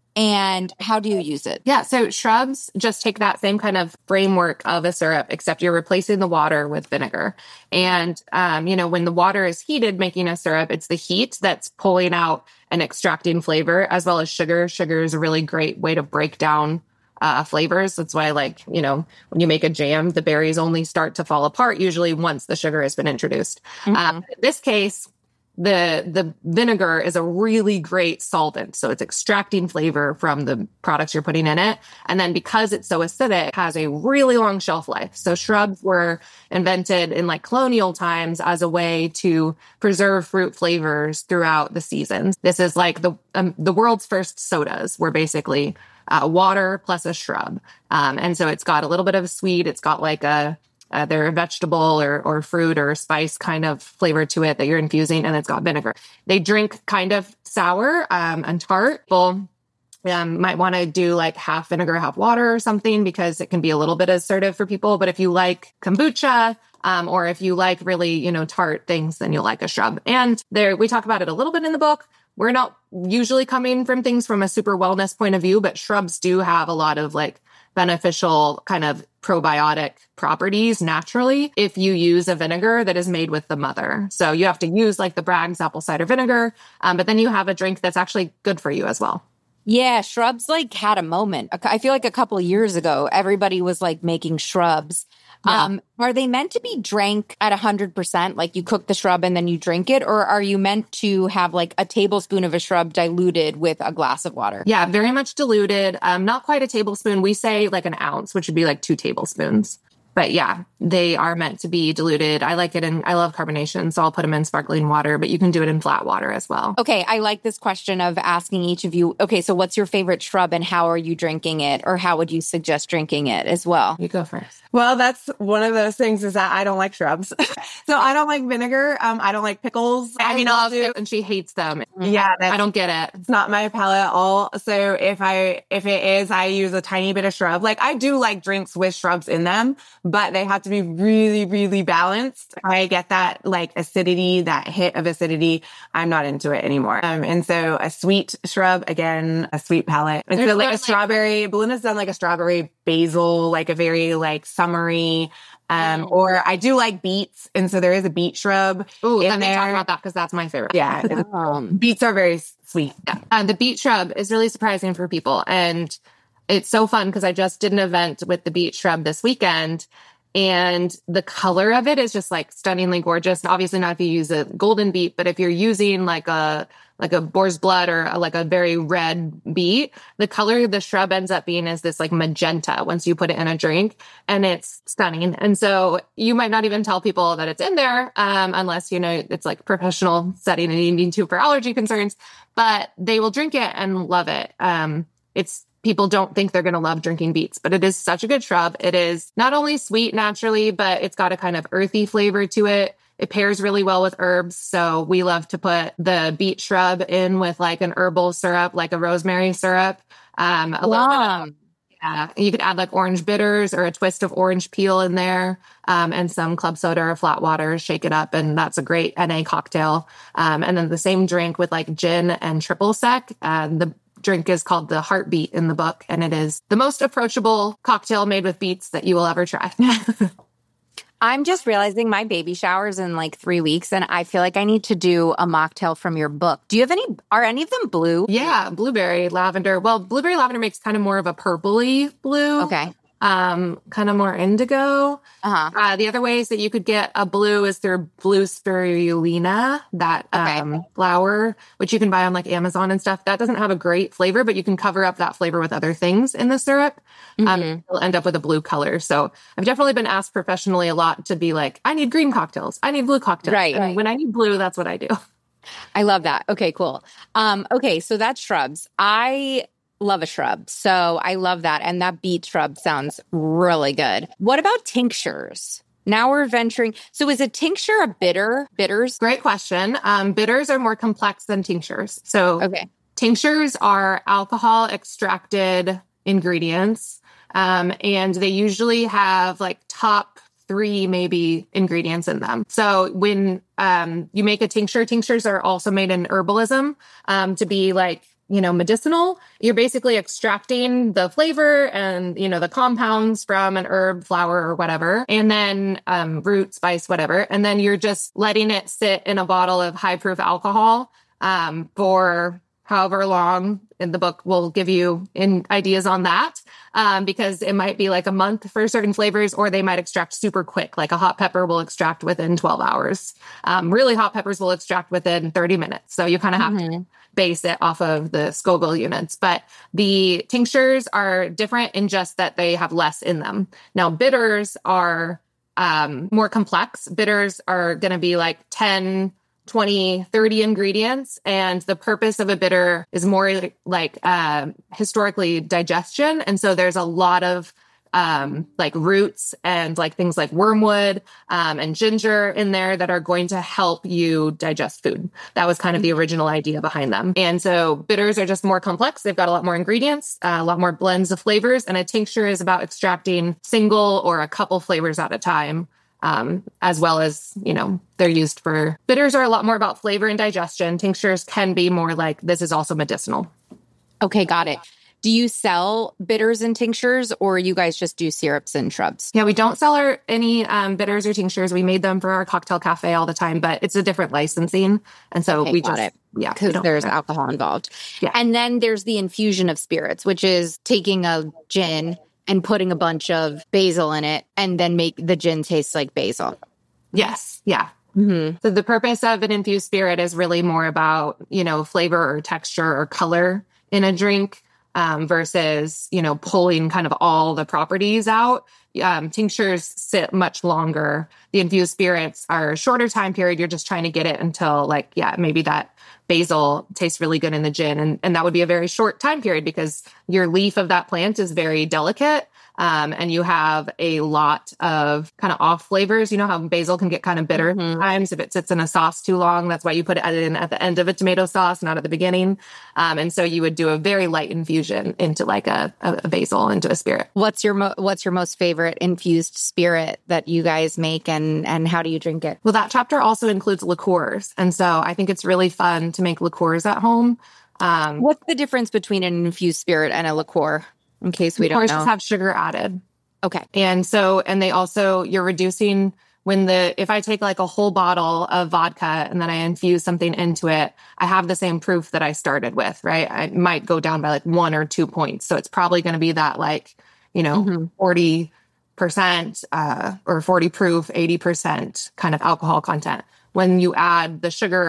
And how do you use it? Yeah, so shrubs just take that same kind of framework of a syrup, except you're replacing the water with vinegar. And, um, you know, when the water is heated making a syrup, it's the heat that's pulling out and extracting flavor, as well as sugar. Sugar is a really great way to break down uh, flavors. That's why, like, you know, when you make a jam, the berries only start to fall apart usually once the sugar has been introduced. Mm-hmm. Um, in this case, The the vinegar is a really great solvent. So it's extracting flavor from the products you're putting in it. And then because it's so acidic, it has a really long shelf life. So shrubs were invented in like colonial times as a way to preserve fruit flavors throughout the seasons. This is like the um, the world's first sodas were basically uh, water plus a shrub. Um, and so it's got a little bit of a sweet. It's got like a Uh, they're a vegetable or or fruit or spice kind of flavor to it that you're infusing, and it's got vinegar. They drink kind of sour um, and tart. People um, might want to do like half vinegar, half water or something, because it can be a little bit assertive for people. But if you like kombucha, um, or if you like really, you know, tart things, then you'll like a shrub. And there, we talk about it a little bit in the book. We're not usually coming from things from a super wellness point of view, but shrubs do have a lot of like beneficial kind of probiotic properties naturally if you use a vinegar that is made with the mother. So you have to use like the Bragg's apple cider vinegar, um, but then you have a drink that's actually good for you as well. Yeah, shrubs like had a moment. I feel like a couple of years ago, everybody was like making shrubs. Yeah. Um, are they meant to be drank at one hundred percent? Like you cook the shrub and then you drink it? Or are you meant to have like a tablespoon of a shrub diluted with a glass of water? Yeah, very much diluted. Um, not quite a tablespoon. We say like an ounce, which would be like two tablespoons. But yeah, they are meant to be diluted. I like it in, I love carbonation, so I'll put them in sparkling water, but you can do it in flat water as well. Okay, I like this question of asking each of you, okay, so what's your favorite shrub and how are you drinking it? Or how would you suggest drinking it as well? You go first. Well, that's one of those things, is that I don't like shrubs. So I don't like vinegar. Um, I don't like pickles. I, I mean, love I'll do, it, and she hates them. Yeah. I don't get it. It's not my palate at all. So if I, if it is, I use a tiny bit of shrub. Like I do like drinks with shrubs in them, but they have to be really, really balanced. I get that like acidity, that hit of acidity. I'm not into it anymore. Um, and so a sweet shrub, again, a sweet palate. And There's so like a like- strawberry, Belinda's done like a strawberry basil, like a very like summery. Um, Mm. or I do like beets. And so there is a beet shrub. Ooh, in let me there. talk about that because that's my favorite. Yeah. Um, Beets are very sweet. Yeah. Uh, the beet shrub is really surprising for people. And it's so fun because I just did an event with the beet shrub this weekend. And the color of it is just like stunningly gorgeous. Obviously not if you use a golden beet, but if you're using like a like a boar's blood or a, like a very red beet, the color the shrub ends up being is this like magenta once you put it in a drink, and it's stunning. And so you might not even tell people that it's in there um, unless, you know, it's like professional setting and you need to for allergy concerns, but they will drink it and love it. Um, it's People don't think they're going to love drinking beets, but it is such a good shrub. It is not only sweet naturally, but it's got a kind of earthy flavor to it. It pairs really well with herbs. So we love to put the beet shrub in with like an herbal syrup, like a rosemary syrup. Um, a little Wow. bit of, yeah, you could add like orange bitters or a twist of orange peel in there, um, and some club soda or flat water, shake it up. And that's a great N A cocktail. Um, and then the same drink with like gin and triple sec. And the drink is called the Heartbeat in the book. And it is the most approachable cocktail made with beets that you will ever try. I'm just realizing my baby shower's in like three weeks and I feel like I need to do a mocktail from your book. Do you have any, are any of them blue? Yeah, blueberry, lavender. Well, blueberry lavender makes kind of more of a purpley blue. Okay. Um, kind of more indigo. Uh-huh. Uh, the other ways that you could get a blue is through blue spirulina, that Okay. um, flower, which you can buy on like Amazon and stuff. That doesn't have a great flavor, but you can cover up that flavor with other things in the syrup. Um, Mhm. you'll end up with a blue color. So I've definitely been asked professionally a lot to be like, I need green cocktails. I need blue cocktails. Right, And right. when I need blue, that's what I do. I love that. Okay, cool. Um, okay, so that's shrubs. I love a shrub. So I love that. And that beet shrub sounds really good. What about tinctures? Now we're venturing. So is a tincture a bitter? Bitters? Great question. Um, bitters are more complex than tinctures. So Okay. tinctures are alcohol extracted ingredients. Um, and they usually have like top three maybe ingredients in them. So when um, you make a tincture, tinctures are also made in herbalism um, to be like, you know, medicinal. You're basically extracting the flavor and, you know, the compounds from an herb, flower, or whatever, and then um, root, spice, whatever. And then you're just letting it sit in a bottle of high proof alcohol um, for however long. In the book, we'll give you in ideas on that um, because it might be like a month for certain flavors, or they might extract super quick. Like a hot pepper will extract within twelve hours. Um, really hot peppers will extract within thirty minutes. So you kind of have Mhm. to base it off of the Scoville units. But the tinctures are different in just that they have less in them. Now, bitters are um, more complex. Bitters are going to be like ten, twenty, thirty ingredients. And the purpose of a bitter is more like uh, historically digestion. And so there's a lot of um, like roots and like things like wormwood um, and ginger in there that are going to help you digest food. That was kind of the original idea behind them. And so bitters are just more complex. They've got a lot more ingredients, uh, a lot more blends of flavors. And a tincture is about extracting single or a couple flavors at a time. Um, as well as, you know, they're used for bitters are a lot more about flavor and digestion. Tinctures can be more like this is also medicinal. Okay, got it. Do you sell bitters and tinctures, or you guys just do syrups and shrubs? Yeah, we don't sell our any um, bitters or tinctures. We made them for our cocktail cafe all the time, but it's a different licensing. And so Okay, we got just, it. yeah. we Because don't- there's alcohol involved. Yeah. And then there's the infusion of spirits, which is taking a gin and putting a bunch of basil in it and then make the gin taste like basil. Yes. Yeah. Mm-hmm. So the purpose of an infused spirit is really more about, you know, flavor or texture or color in a drink um, versus, you know, pulling kind of all the properties out. Um, tinctures sit much longer. The infused spirits are a shorter time period. You're just trying to get it until like, yeah, maybe that basil tastes really good in the gin. And, and that would be a very short time period because your leaf of that plant is very delicate. Um, and you have a lot of kind of off flavors. You know how basil can get kind of bitter Mhm. sometimes if it sits in a sauce too long. That's why you put it in at the end of a tomato sauce, not at the beginning. Um, and so you would do a very light infusion into like a, a, a basil, into a spirit. What's your mo- What's your most favorite infused spirit that you guys make, and and how do you drink it? Well, that chapter also includes liqueurs. And so I think it's really fun to make liqueurs at home. Um, What's the difference between an infused spirit and a liqueur? In case we don't liqueurs know. just have sugar added. Okay. And so, and they also, you're reducing when the, if I take like a whole bottle of vodka and then I infuse something into it, I have the same proof that I started with, right? I might go down by like one or two points. So it's probably going to be that like, you know, Mhm. forty percent uh, or forty proof, eighty percent kind of alcohol content. When you add the sugar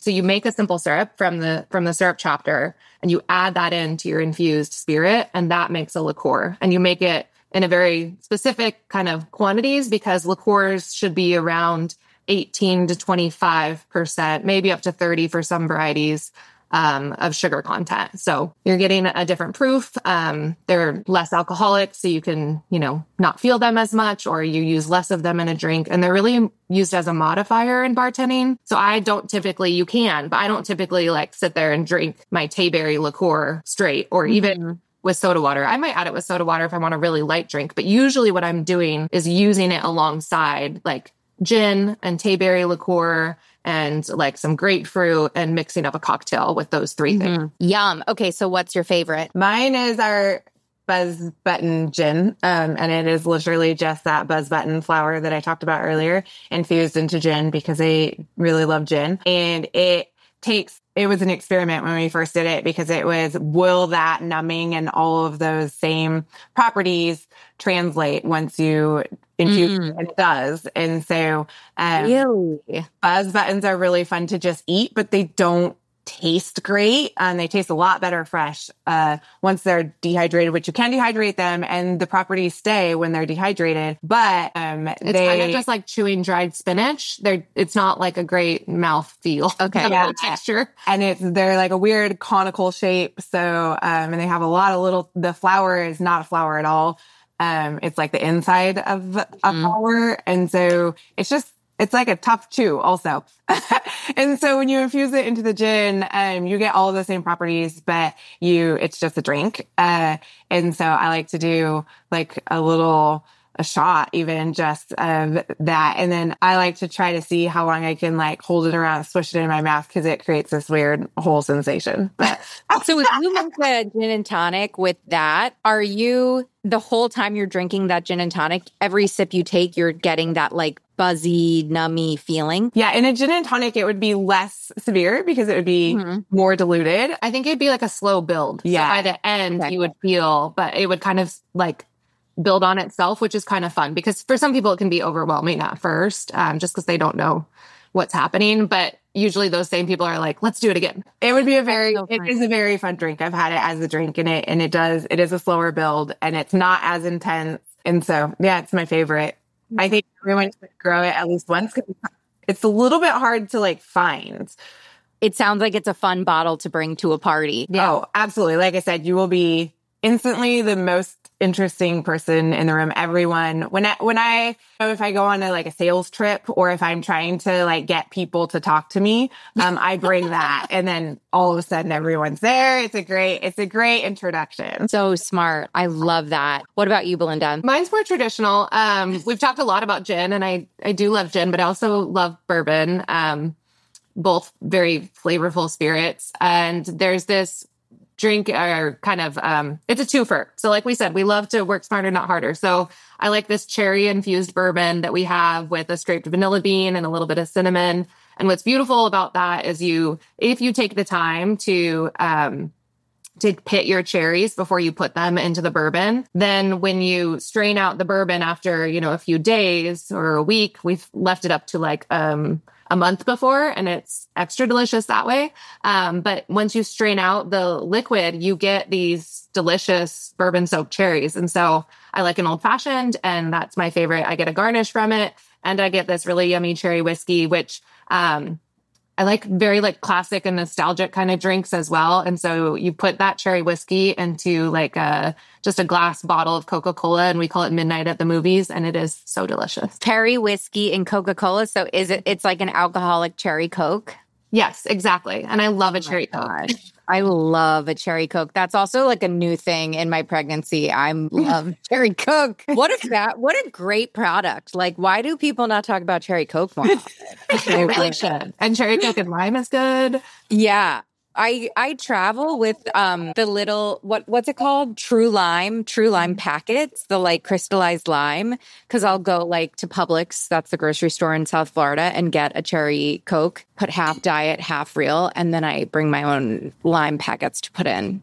So you make a simple syrup from the from the syrup chapter, and you add that into your infused spirit, and that makes a liqueur. And you make it in a very specific kind of quantities, because liqueurs should be around eighteen to twenty-five percent, maybe up to thirty for some varieties um, of sugar content. So you're getting a different proof. Um, they're less alcoholic, so you can, you know, not feel them as much, or you use less of them in a drink. And they're really used as a modifier in bartending. So I don't typically, you can, but I don't typically like sit there and drink my Tayberry liqueur straight, or even mm-hmm. with soda water. I might add it with soda water if I want a really light drink. But usually what I'm doing is using it alongside like gin and Tayberry liqueur and like some grapefruit, and mixing up a cocktail with those three mm-hmm. things. Yum. Okay, so what's your favorite? Mine is our Buzz Button gin. Um, and it is literally just that Buzz Button flower that I talked about earlier infused into gin, because I really love gin. And it takes, it was an experiment when we first did it, because it was, will that numbing and all of those same properties translate once you infuse mm. it? And it does. And so um, really? Buzz Buttons are really fun to just eat, but they don't taste great. And they taste a lot better fresh uh, once they're dehydrated, which you can dehydrate them and the properties stay when they're dehydrated. But um, it's they, kind of just like chewing dried spinach. They're, it's not like a great mouth feel. Okay. Yeah. Texture. And it's, they're like a weird conical shape. So, um, and they have a lot of little, the flour is not a flour at all. Um, it's like the inside of a mm. flour. And so it's just, it's like a tough chew also. And so when you infuse it into the gin, um, you get all of the same properties, but you, it's just a drink. Uh, and so I like to do like a little, a shot even just of that. And then I like to try to see how long I can like hold it around, swish it in my mouth, because it creates this weird whole sensation. But so if you make a gin and tonic with that, are you, the whole time you're drinking that gin and tonic, every sip you take, you're getting that like buzzy, nummy feeling? Yeah, in a gin and tonic, it would be less severe because it would be mm-hmm. more diluted. I think it'd be like a slow build. Yeah. So by the end, okay. you would feel, but it would kind of like build on itself, which is kind of fun, because for some people it can be overwhelming at first, um, just because they don't know what's happening. But usually those same people are like, let's do it again. It would be a very, so it is a very fun drink. I've had it as a drink, and it, and it does, it is a slower build, and it's not as intense. And so, yeah, it's my favorite. I think everyone should grow it at least once, because it's a little bit hard to like find. It sounds like it's a fun bottle to bring to a party. Yeah. Oh, absolutely. Like I said, you will be instantly the most interesting person in the room. Everyone, when I, when I, if I go on a, like a sales trip, or if I'm trying to like get people to talk to me, um, I bring that, and then all of a sudden everyone's there. It's a great, it's a great introduction. So smart. I love that. What about you, Belinda? Mine's more traditional. Um, we've talked a lot about gin, and I, I do love gin, but I also love bourbon. Um, both very flavorful spirits. And there's this drink, or kind of, um, it's a twofer. So like we said, we love to work smarter, not harder. So I like this cherry infused bourbon that we have with a scraped vanilla bean and a little bit of cinnamon. And what's beautiful about that is you, if you take the time to, um, to pit your cherries before you put them into the bourbon, then when you strain out the bourbon after, you know, a few days or a week, we've left it up to like, um, a month before, and it's extra delicious that way. Um, but once you strain out the liquid, you get these delicious bourbon soaked cherries. And so I like an old fashioned, and that's my favorite. I get a garnish from it, and I get this really yummy cherry whiskey, which, um, I like very like classic and nostalgic kind of drinks as well. And so you put that cherry whiskey into like a, just a glass bottle of Coca-Cola, and we call it Midnight at the Movies. And it is so delicious. Cherry whiskey and Coca-Cola. So is it, it's like an alcoholic cherry Coke? Yes, exactly. And I love a oh cherry Coke. I love a cherry Coke. That's also like a new thing in my pregnancy. I love cherry Coke. What if that, what a great product. Like, why do people not talk about cherry Coke more? They really should. And cherry Coke and lime is good. Yeah. I I travel with um the little, what what's it called? True Lime, True Lime packets, the like crystallized lime, because I'll go like to Publix, that's the grocery store in South Florida, and get a cherry Coke, put half diet, half real, and then I bring my own lime packets to put in.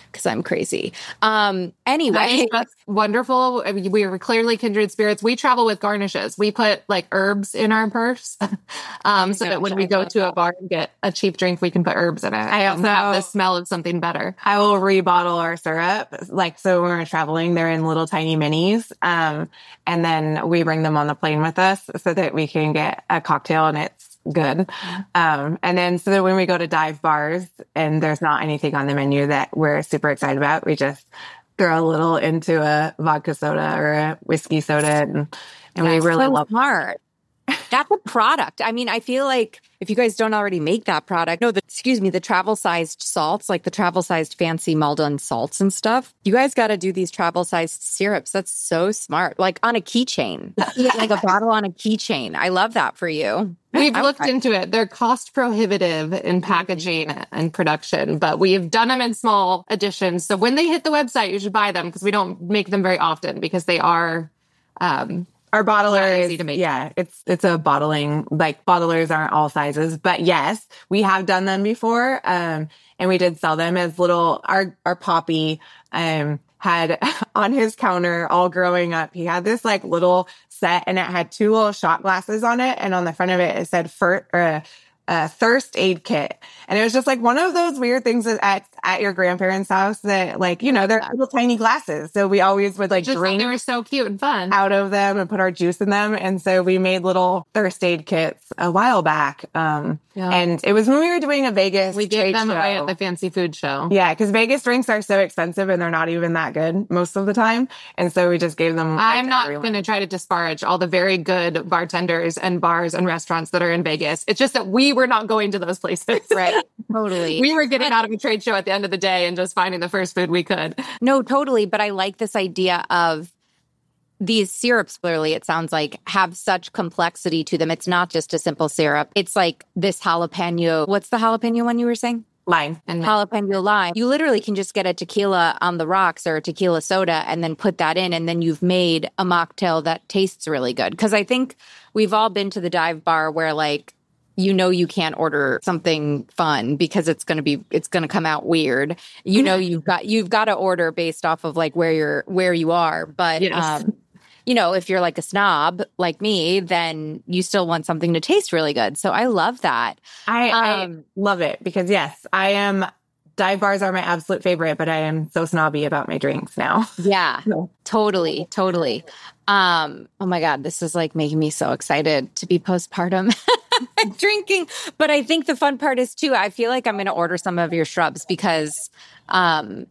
because I'm crazy. Um, anyway. That's wonderful. I mean, we are clearly kindred spirits. We travel with garnishes. We put like herbs in our purse um, so that when we go to a bar and get a cheap drink, we can put herbs in it. I also have the smell of something better. I will rebottle our syrup. Like, so when we're traveling, they're in little tiny minis. Um, and then we bring them on the plane with us so that we can get a cocktail and it's good. Um, and then so that when we go to dive bars and there's not anything on the menu that we're super excited about, we just throw a little into a vodka soda or a whiskey soda. And, and we really so love smart. That's a product. I mean, I feel like if you guys don't already make that product, no, the, excuse me, the travel-sized salts, like the travel-sized fancy Maldon salts and stuff, you guys got to do these travel-sized syrups. That's so smart. Like on a keychain, like a bottle on a keychain. I love that for you. We've I, looked I, into it. They're cost prohibitive in packaging and production, but we've done them in small editions. So when they hit the website, you should buy them because we don't make them very often because they are... Um, Our bottler is, easy to make. yeah, it's, it's a bottling, like bottlers aren't all sizes, but yes, we have done them before. Um, and we did sell them as little, our, our Poppy, um, had on his counter all growing up. He had this like little set and it had two little shot glasses on it. And on the front of it, it said for, uh, a thirst aid kit. And it was just like one of those weird things at, at your grandparents' house that like, you know, they're little tiny glasses. So we always would like just drink they were so cute and fun out of them and put our juice in them. And so we made little thirst aid kits a while back. Um, yeah. And it was when we were doing a Vegas We gave them show. away at the fancy food show. Yeah, because Vegas drinks are so expensive and they're not even that good most of the time. And so we just gave them. Like, I'm not going to try to disparage all the very good bartenders and bars and restaurants that are in Vegas. It's just that we were not going to those places. Right. Totally. We were getting out of a trade show at the end of the day and just finding the first food we could. No, totally. But I like this idea of these syrups, clearly, it sounds like, have such complexity to them. It's not just a simple syrup. It's like this jalapeno. What's the jalapeno one you were saying? Lime. And jalapeno lime. You literally can just get a tequila on the rocks or a tequila soda and then put that in. And then you've made a mocktail that tastes really good. Because I think we've all been to the dive bar where like, you know, you can't order something fun because it's going to be, it's going to come out weird. You know, you've got, you've got to order based off of like where you're, where you are. But, yes. um, you know, if you're like a snob like me, then you still want something to taste really good. So I love that. I, Um, I love it because yes, I am, dive bars are my absolute favorite, but I am so snobby about my drinks now. Yeah, No. totally, totally. Um, oh my God, this is like making me so excited to be postpartum drinking. But I think the fun part is too, I feel like I'm going to order some of your shrubs because um,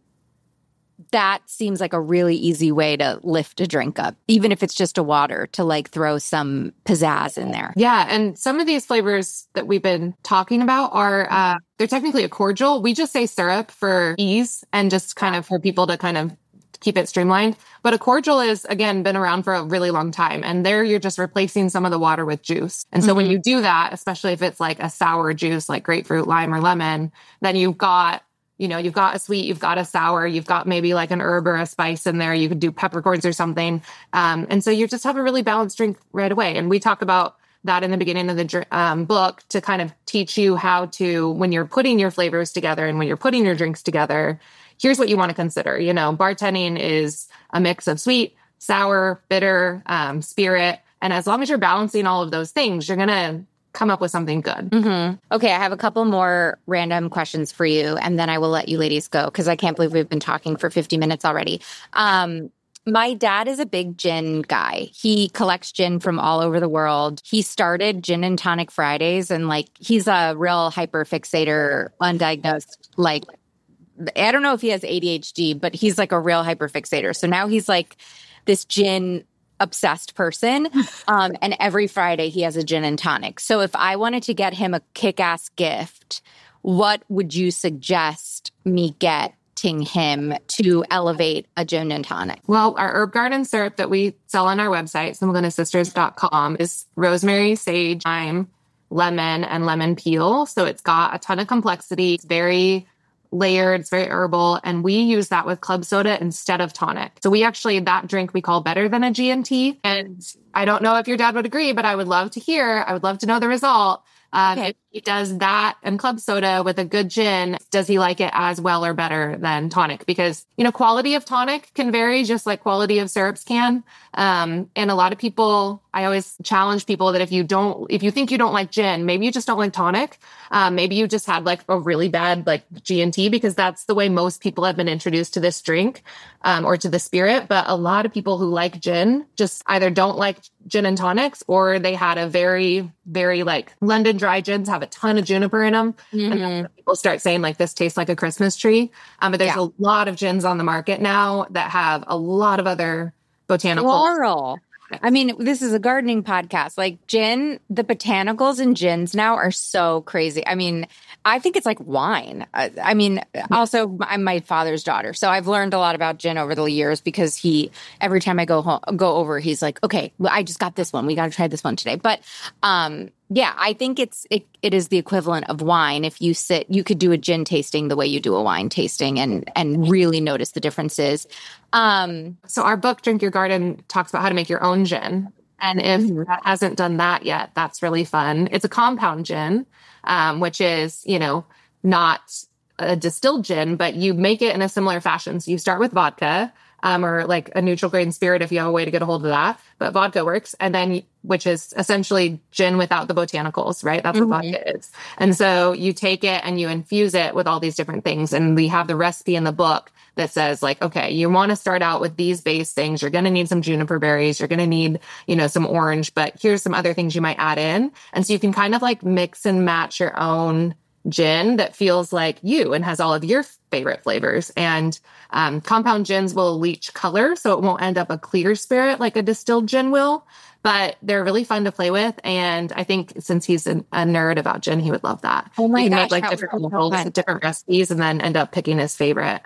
that seems like a really easy way to lift a drink up, even if it's just a water, to like throw some pizzazz in there. Yeah. And some of these flavors that we've been talking about are, uh, they're technically a cordial. We just say syrup for ease and just kind of for people to kind of keep it streamlined. But a cordial is, again, been around for a really long time. And there you're just replacing some of the water with juice. And so mm-hmm. when you do that, especially if it's like a sour juice, like grapefruit, lime, or lemon, then you've got, you know, you've got a sweet, you've got a sour, you've got maybe like an herb or a spice in there. You could do peppercorns or something. Um, and so you just have a really balanced drink right away. And we talk about that in the beginning of the um, book to kind of teach you how to, when you're putting your flavors together and when you're putting your drinks together, here's what you want to consider. You know, bartending is a mix of sweet, sour, bitter, um, spirit. And as long as you're balancing all of those things, you're going to come up with something good. Mm-hmm. Okay, I have a couple more random questions for you, and then I will let you ladies go because I can't believe we've been talking for fifty minutes already. Um, my dad is a big gin guy. He collects gin from all over the world. He started Gin and Tonic Fridays, and like he's a real hyper fixator, undiagnosed, like I don't know if he has A D H D, but he's like a real hyper fixator. So now he's like this gin obsessed person. Um, and every Friday he has a gin and tonic. So if I wanted to get him a kick-ass gift, what would you suggest me getting him to elevate a gin and tonic? Well, our herb garden syrup that we sell on our website, Simplegoodness Sisters dot com, is rosemary, sage, thyme, lemon, and lemon peel. So it's got a ton of complexity. It's very layered, it's very herbal, and we use that with club soda instead of tonic. So we actually, that drink we call better than a G and T. And I don't know if your dad would agree, but I would love to hear, I would love to know the result. Um, Okay. if he does that and club soda with a good gin, does he like it as well or better than tonic? Because, you know, quality of tonic can vary just like quality of syrups can. Um, and a lot of people, I always challenge people that if you don't, if you think you don't like gin, maybe you just don't like tonic. Um, maybe you just had like a really bad like G and T, because that's the way most people have been introduced to this drink, um, or to the spirit. But a lot of people who like gin just either don't like gin and tonics, or they had a very, very like London dry gins have a ton of juniper in them. Mm-hmm. And then people start saying like, this tastes like a Christmas tree. Um, but there's Yeah. a lot of gins on the market now that have a lot of other botanicals. Floral. I mean, this is a gardening podcast. Like gin, the botanicals in gins now are so crazy. I mean, I think it's like wine. I, I mean, also I'm my father's daughter, so I've learned a lot about gin over the years because he, every time I go home, go over, he's like, okay, well, I just got this one. We got to try this one today. But, um, yeah, I think it's it, it is the equivalent of wine. If you sit, you could do a gin tasting the way you do a wine tasting, and and really notice the differences. Um, So our book, Drink Your Garden, talks about how to make your own gin. And if Mhm. that hasn't done that yet, that's really fun. It's a compound gin, um, which is, you know, not a distilled gin, but you make it in a similar fashion. So you start with vodka, um, or like a neutral grain spirit if you have a way to get a hold of that. But vodka works. And then, which is essentially gin without the botanicals, right? That's Mhm. what vodka is. And so you take it and you infuse it with all these different things. And we have the recipe in the book that says like, okay, you want to start out with these base things. You're going to need some juniper berries. You're going to need, you know, some orange, but here's some other things you might add in. And so you can kind of like mix and match your own gin that feels like you and has all of your favorite flavors. And um, compound gins will leach color, so it won't end up a clear spirit like a distilled gin will, but they're really fun to play with. And I think since he's an, a nerd about gin, he would love that. Oh my you can gosh, make like that different would be so levels, fun. different recipes, and then end up picking his favorite.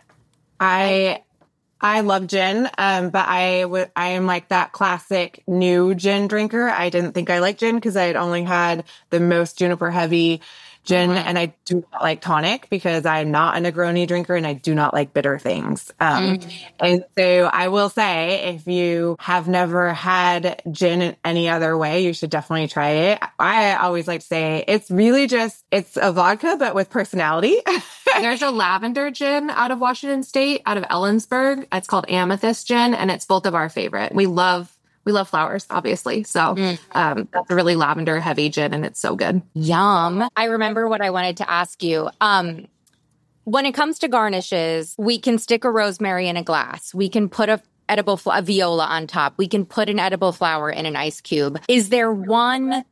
I I love gin, um, but I would I am like that classic new gin drinker. I didn't think I liked gin because I had only had the most juniper heavy gin, Mhm. and I do not like tonic because I'm not a Negroni drinker and I do not like bitter things. Um, Mm. And so I will say, if you have never had gin in any other way, you should definitely try it. I always like to say it's really just it's a vodka but with personality. There's a lavender gin out of Washington State, out of Ellensburg. It's called Amethyst Gin, and it's both of our favorite. We love we love flowers, obviously. So Mm. um, that's a really lavender heavy gin, and it's so good. Yum. I remember what I wanted to ask you. Um, when it comes to garnishes, we can stick a rosemary in a glass. We can put a edible fl- a viola on top. We can put an edible flower in an ice cube. Is there one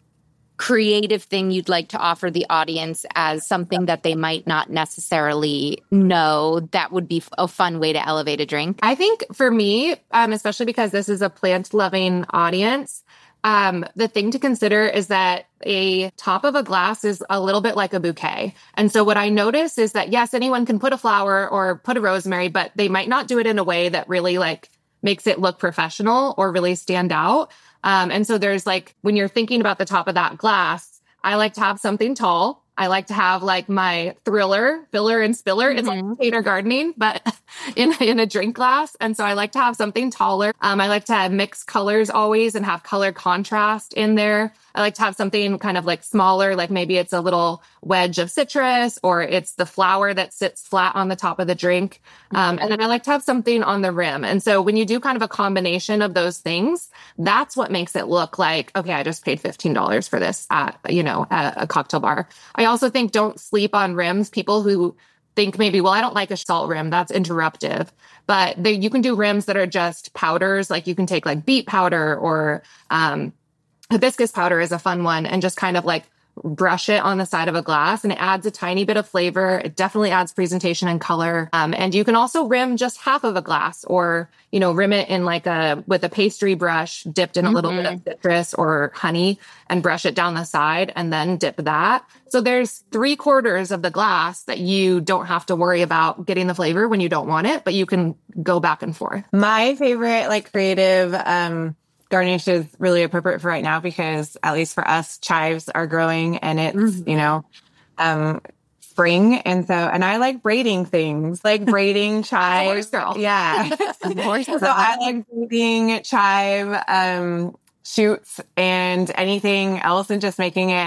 creative thing you'd like to offer the audience as something that they might not necessarily know that would be a fun way to elevate a drink? I think for me, um, especially because this is a plant loving audience, um, the thing to consider is that a top of a glass is a little bit like a bouquet. And so what I notice is that, yes, anyone can put a flower or put a rosemary, but they might not do it in a way that really like makes it look professional or really stand out. Um, and so there's like, when you're thinking about the top of that glass, I like to have something tall. I like to have like my thriller, filler and spiller. Mm-hmm. It's like container gardening, but in, in a drink glass. And so I like to have something taller. Um, I like to have mixed colors always and have color contrast in there. I like to have something kind of like smaller, like maybe it's a little wedge of citrus or it's the flower that sits flat on the top of the drink. Um, and then I like to have something on the rim. And so when you do kind of a combination of those things, that's what makes it look like, okay, I just paid fifteen dollars for this at, you know, at a cocktail bar. I also think don't sleep on rims. People who think maybe, well, I don't like a salt rim. That's interruptive. But they, you can do rims that are just powders. Like you can take like beet powder or um, hibiscus powder is a fun one and just kind of like brush it on the side of a glass, and it adds a tiny bit of flavor. It definitely adds presentation and color. Um, and you can also rim just half of a glass, or, you know, rim it in like a, with a pastry brush dipped in a little bit of citrus or honey and brush it down the side and then dip that. So there's three quarters of the glass that you don't have to worry about getting the flavor when you don't want it, but you can go back and forth. My favorite, like creative, um, garnish is really appropriate for right now because at least for us, chives are growing and it's, mm-hmm. you know, um, spring. And so, and I like braiding things, like braiding chives. Girl. Yeah. So I like braiding chive, um, shoots and anything else and just making it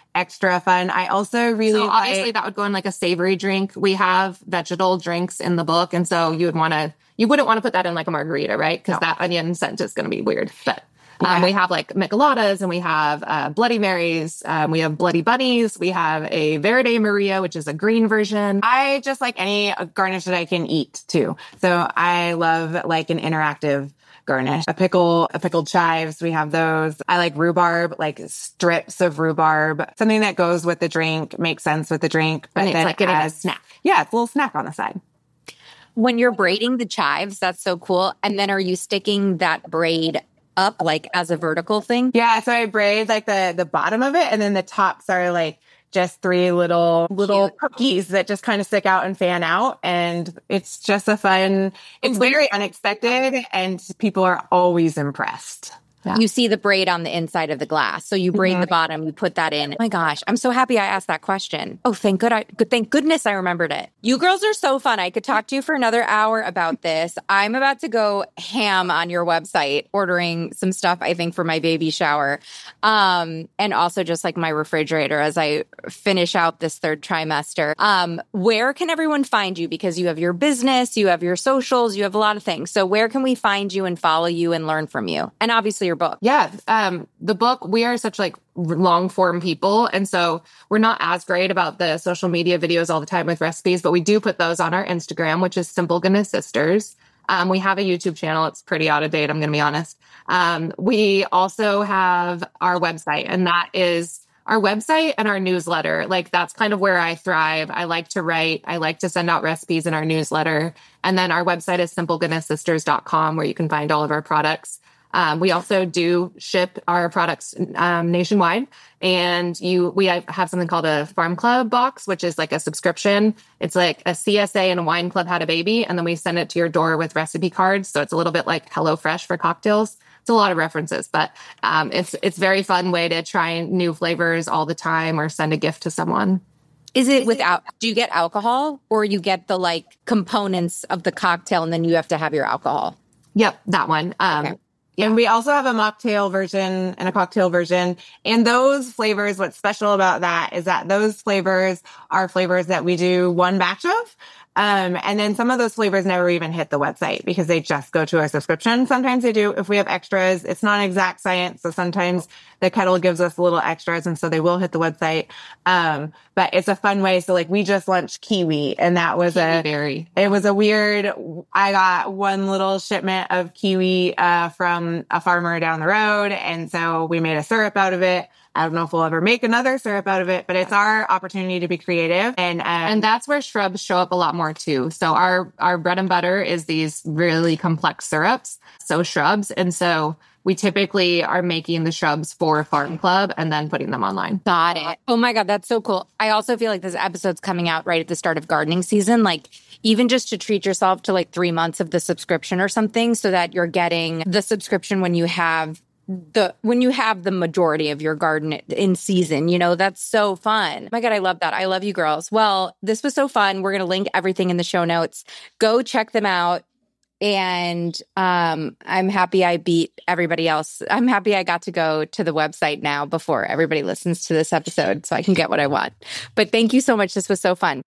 extra fun. I also really so obviously like, that would go in like a savory drink. We have vegetable drinks in the book. And so you would want to, you wouldn't want to put that in like a margarita, right? Because no. that onion scent is going to be weird. But um, yeah. we have like micheladas and we have uh, Bloody Marys. Um, we have Bloody Bunnies. We have a Verde Maria, which is a green version. I just like any garnish that I can eat too. So I love like an interactive garnish. A pickle, a pickled chives. We have those. I like rhubarb, like strips of rhubarb. Something that goes with the drink, makes sense with the drink. But and it's then like getting as, a snack. Yeah, it's a little snack on the side. When you're braiding the chives, that's so cool. And then are you sticking that braid up like as a vertical thing? Yeah, so I braid like the the bottom of it, and then the tops are like just three little little Cute. cookies that just kind of stick out and fan out. And it's just a fun, it's very unexpected and people are always impressed. Yeah. You see the braid on the inside of the glass. So you braid mm-hmm. the bottom, you put that in. Oh my gosh, I'm so happy I asked that question. Oh, thank good I good thank goodness I remembered it. You girls are so fun. I could talk to you for another hour about this. I'm about to go ham on your website, ordering some stuff, I think, for my baby shower. Um, and also just like my refrigerator as I finish out this third trimester. Um, where can everyone find you? Because you have your business, you have your socials, you have a lot of things. So where can we find you and follow you and learn from you? And obviously your book. Yeah. Um, the book, we are such like long form people. And so we're not as great about the social media videos all the time with recipes, but we do put those on our Instagram, which is Simple Goodness Sisters. Um, we have a YouTube channel. It's pretty out of date, I'm going to be honest. Um, we also have our website, and that is our website and our newsletter. Like that's kind of where I thrive. I like to write. I like to send out recipes in our newsletter. And then our website is simple goodness sisters dot com, where you can find all of our products. Um, we also do ship our products um, nationwide, and you we have something called a Farm Club box, which is like a subscription. It's like a C S A and a wine club had a baby, and then we send it to your door with recipe cards. So it's a little bit like HelloFresh for cocktails. It's a lot of references, but um, it's it's a very fun way to try new flavors all the time or send a gift to someone. Is it without, do you get alcohol, or you get the like components of the cocktail and then you have to have your alcohol? Yep, that one. Um, okay. And we also have a mocktail version and a cocktail version. And those flavors, what's special about that is that those flavors are flavors that we do one batch of. Um, and then some of those flavors never even hit the website because they just go to our subscription. Sometimes they do. If we have extras, it's not an exact science. So sometimes the kettle gives us little extras, and so they will hit the website. Um, but it's a fun way. So like we just launched kiwi, and that was kiwi a berry. It was a weird. I got one little shipment of kiwi uh, from a farmer down the road, and so we made a syrup out of it. I don't know if we'll ever make another syrup out of it, but it's our opportunity to be creative. And um, and that's where shrubs show up a lot more too. So our, our bread and butter is these really complex syrups, so shrubs. And so we typically are making the shrubs for Farm Club and then putting them online. Got it. Oh my God, that's so cool. I also feel like this episode's coming out right at the start of gardening season. Like even just to treat yourself to like three months of the subscription or something so that you're getting the subscription when you have the when you have the majority of your garden in season, you know, that's so fun. Oh my God, I love that. I love you girls. Well, this was so fun. We're going to link everything in the show notes. Go check them out. And um, I'm happy I beat everybody else. I'm happy I got to go to the website now before everybody listens to this episode so I can get what I want. But thank you so much. This was so fun.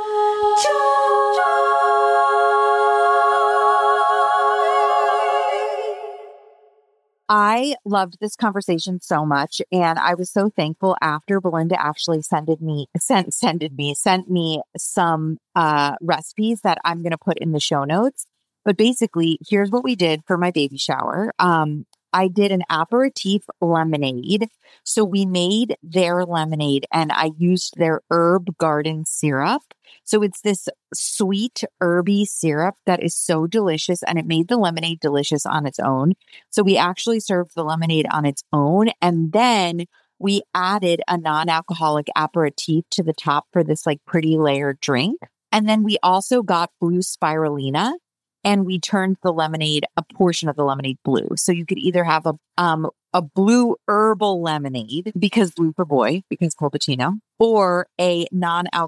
I loved this conversation so much, and I was so thankful after Belinda actually sended me sent sended me sent me some uh, recipes that I'm going to put in the show notes. But basically, here's what we did for my baby shower. Um, I did an aperitif lemonade. So we made their lemonade, and I used their herb garden syrup. So it's this sweet herby syrup that is so delicious, and it made the lemonade delicious on its own. So we actually served the lemonade on its own, and then we added a non-alcoholic aperitif to the top for this like pretty layered drink. And then we also got blue spirulina, and we turned the lemonade, a portion of the lemonade blue. So you could either have a um a blue herbal lemonade, because blue for boy, because Colpacino, or a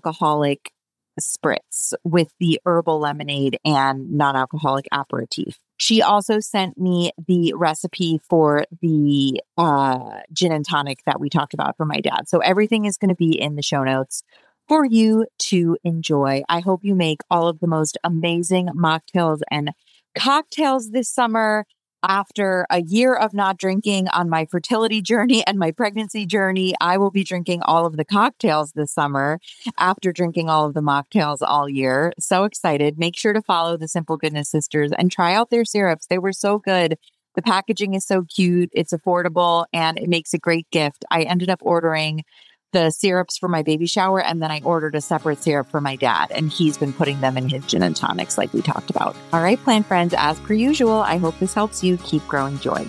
non-alcoholic spritz with the herbal lemonade and non-alcoholic aperitif. She also sent me the recipe for the uh, gin and tonic that we talked about for my dad. So everything is going to be in the show notes for you to enjoy. I hope you make all of the most amazing mocktails and cocktails this summer. After a year of not drinking on my fertility journey and my pregnancy journey, I will be drinking all of the cocktails this summer after drinking all of the mocktails all year. So excited. Make sure to follow the Simple Goodness Sisters and try out their syrups. They were so good. The packaging is so cute. It's affordable and it makes a great gift. I ended up ordering the syrups for my baby shower, and then I ordered a separate syrup for my dad, and he's been putting them in his gin and tonics like we talked about. All right, plant friends, as per usual, I hope this helps you keep growing joy.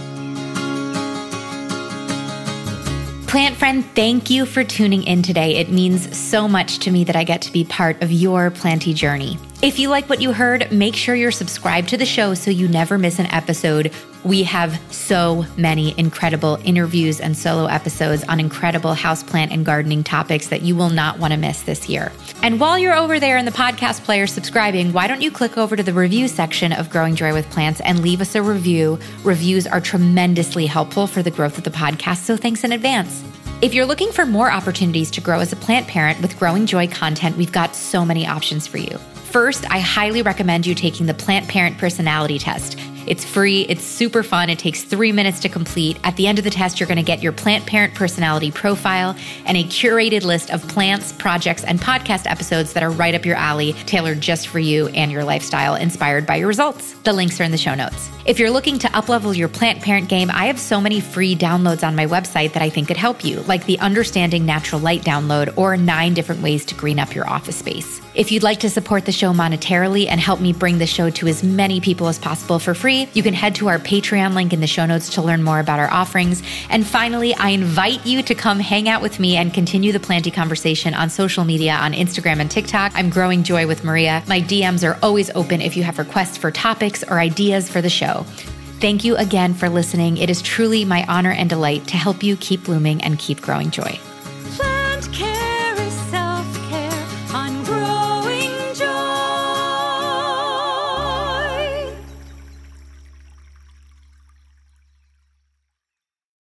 Plant friend, thank you for tuning in today. It means so much to me that I get to be part of your planty journey. If you like what you heard, make sure you're subscribed to the show so you never miss an episode. We have so many incredible interviews and solo episodes on incredible houseplant and gardening topics that you will not want to miss this year. And while you're over there in the podcast player subscribing, why don't you click over to the review section of Growing Joy with Plants and leave us a review? Reviews are tremendously helpful for the growth of the podcast, so thanks in advance. If you're looking for more opportunities to grow as a plant parent with Growing Joy content, we've got so many options for you. First, I highly recommend you taking the Plant Parent Personality Test. It's free, it's super fun, it takes three minutes to complete. At the end of the test, you're going to get your plant parent personality profile and a curated list of plants, projects, and podcast episodes that are right up your alley, tailored just for you and your lifestyle, inspired by your results. The links are in the show notes. If you're looking to uplevel your plant parent game, I have so many free downloads on my website that I think could help you, like the Understanding Natural Light download or nine different ways to green up your office space. If you'd like to support the show monetarily and help me bring the show to as many people as possible for free, you can head to our Patreon link in the show notes to learn more about our offerings. And finally, I invite you to come hang out with me and continue the planty conversation on social media on Instagram and TikTok. I'm Growing Joy with Maria. My D Ms are always open if you have requests for topics or ideas for the show. Thank you again for listening. It is truly my honor and delight to help you keep blooming and keep growing joy.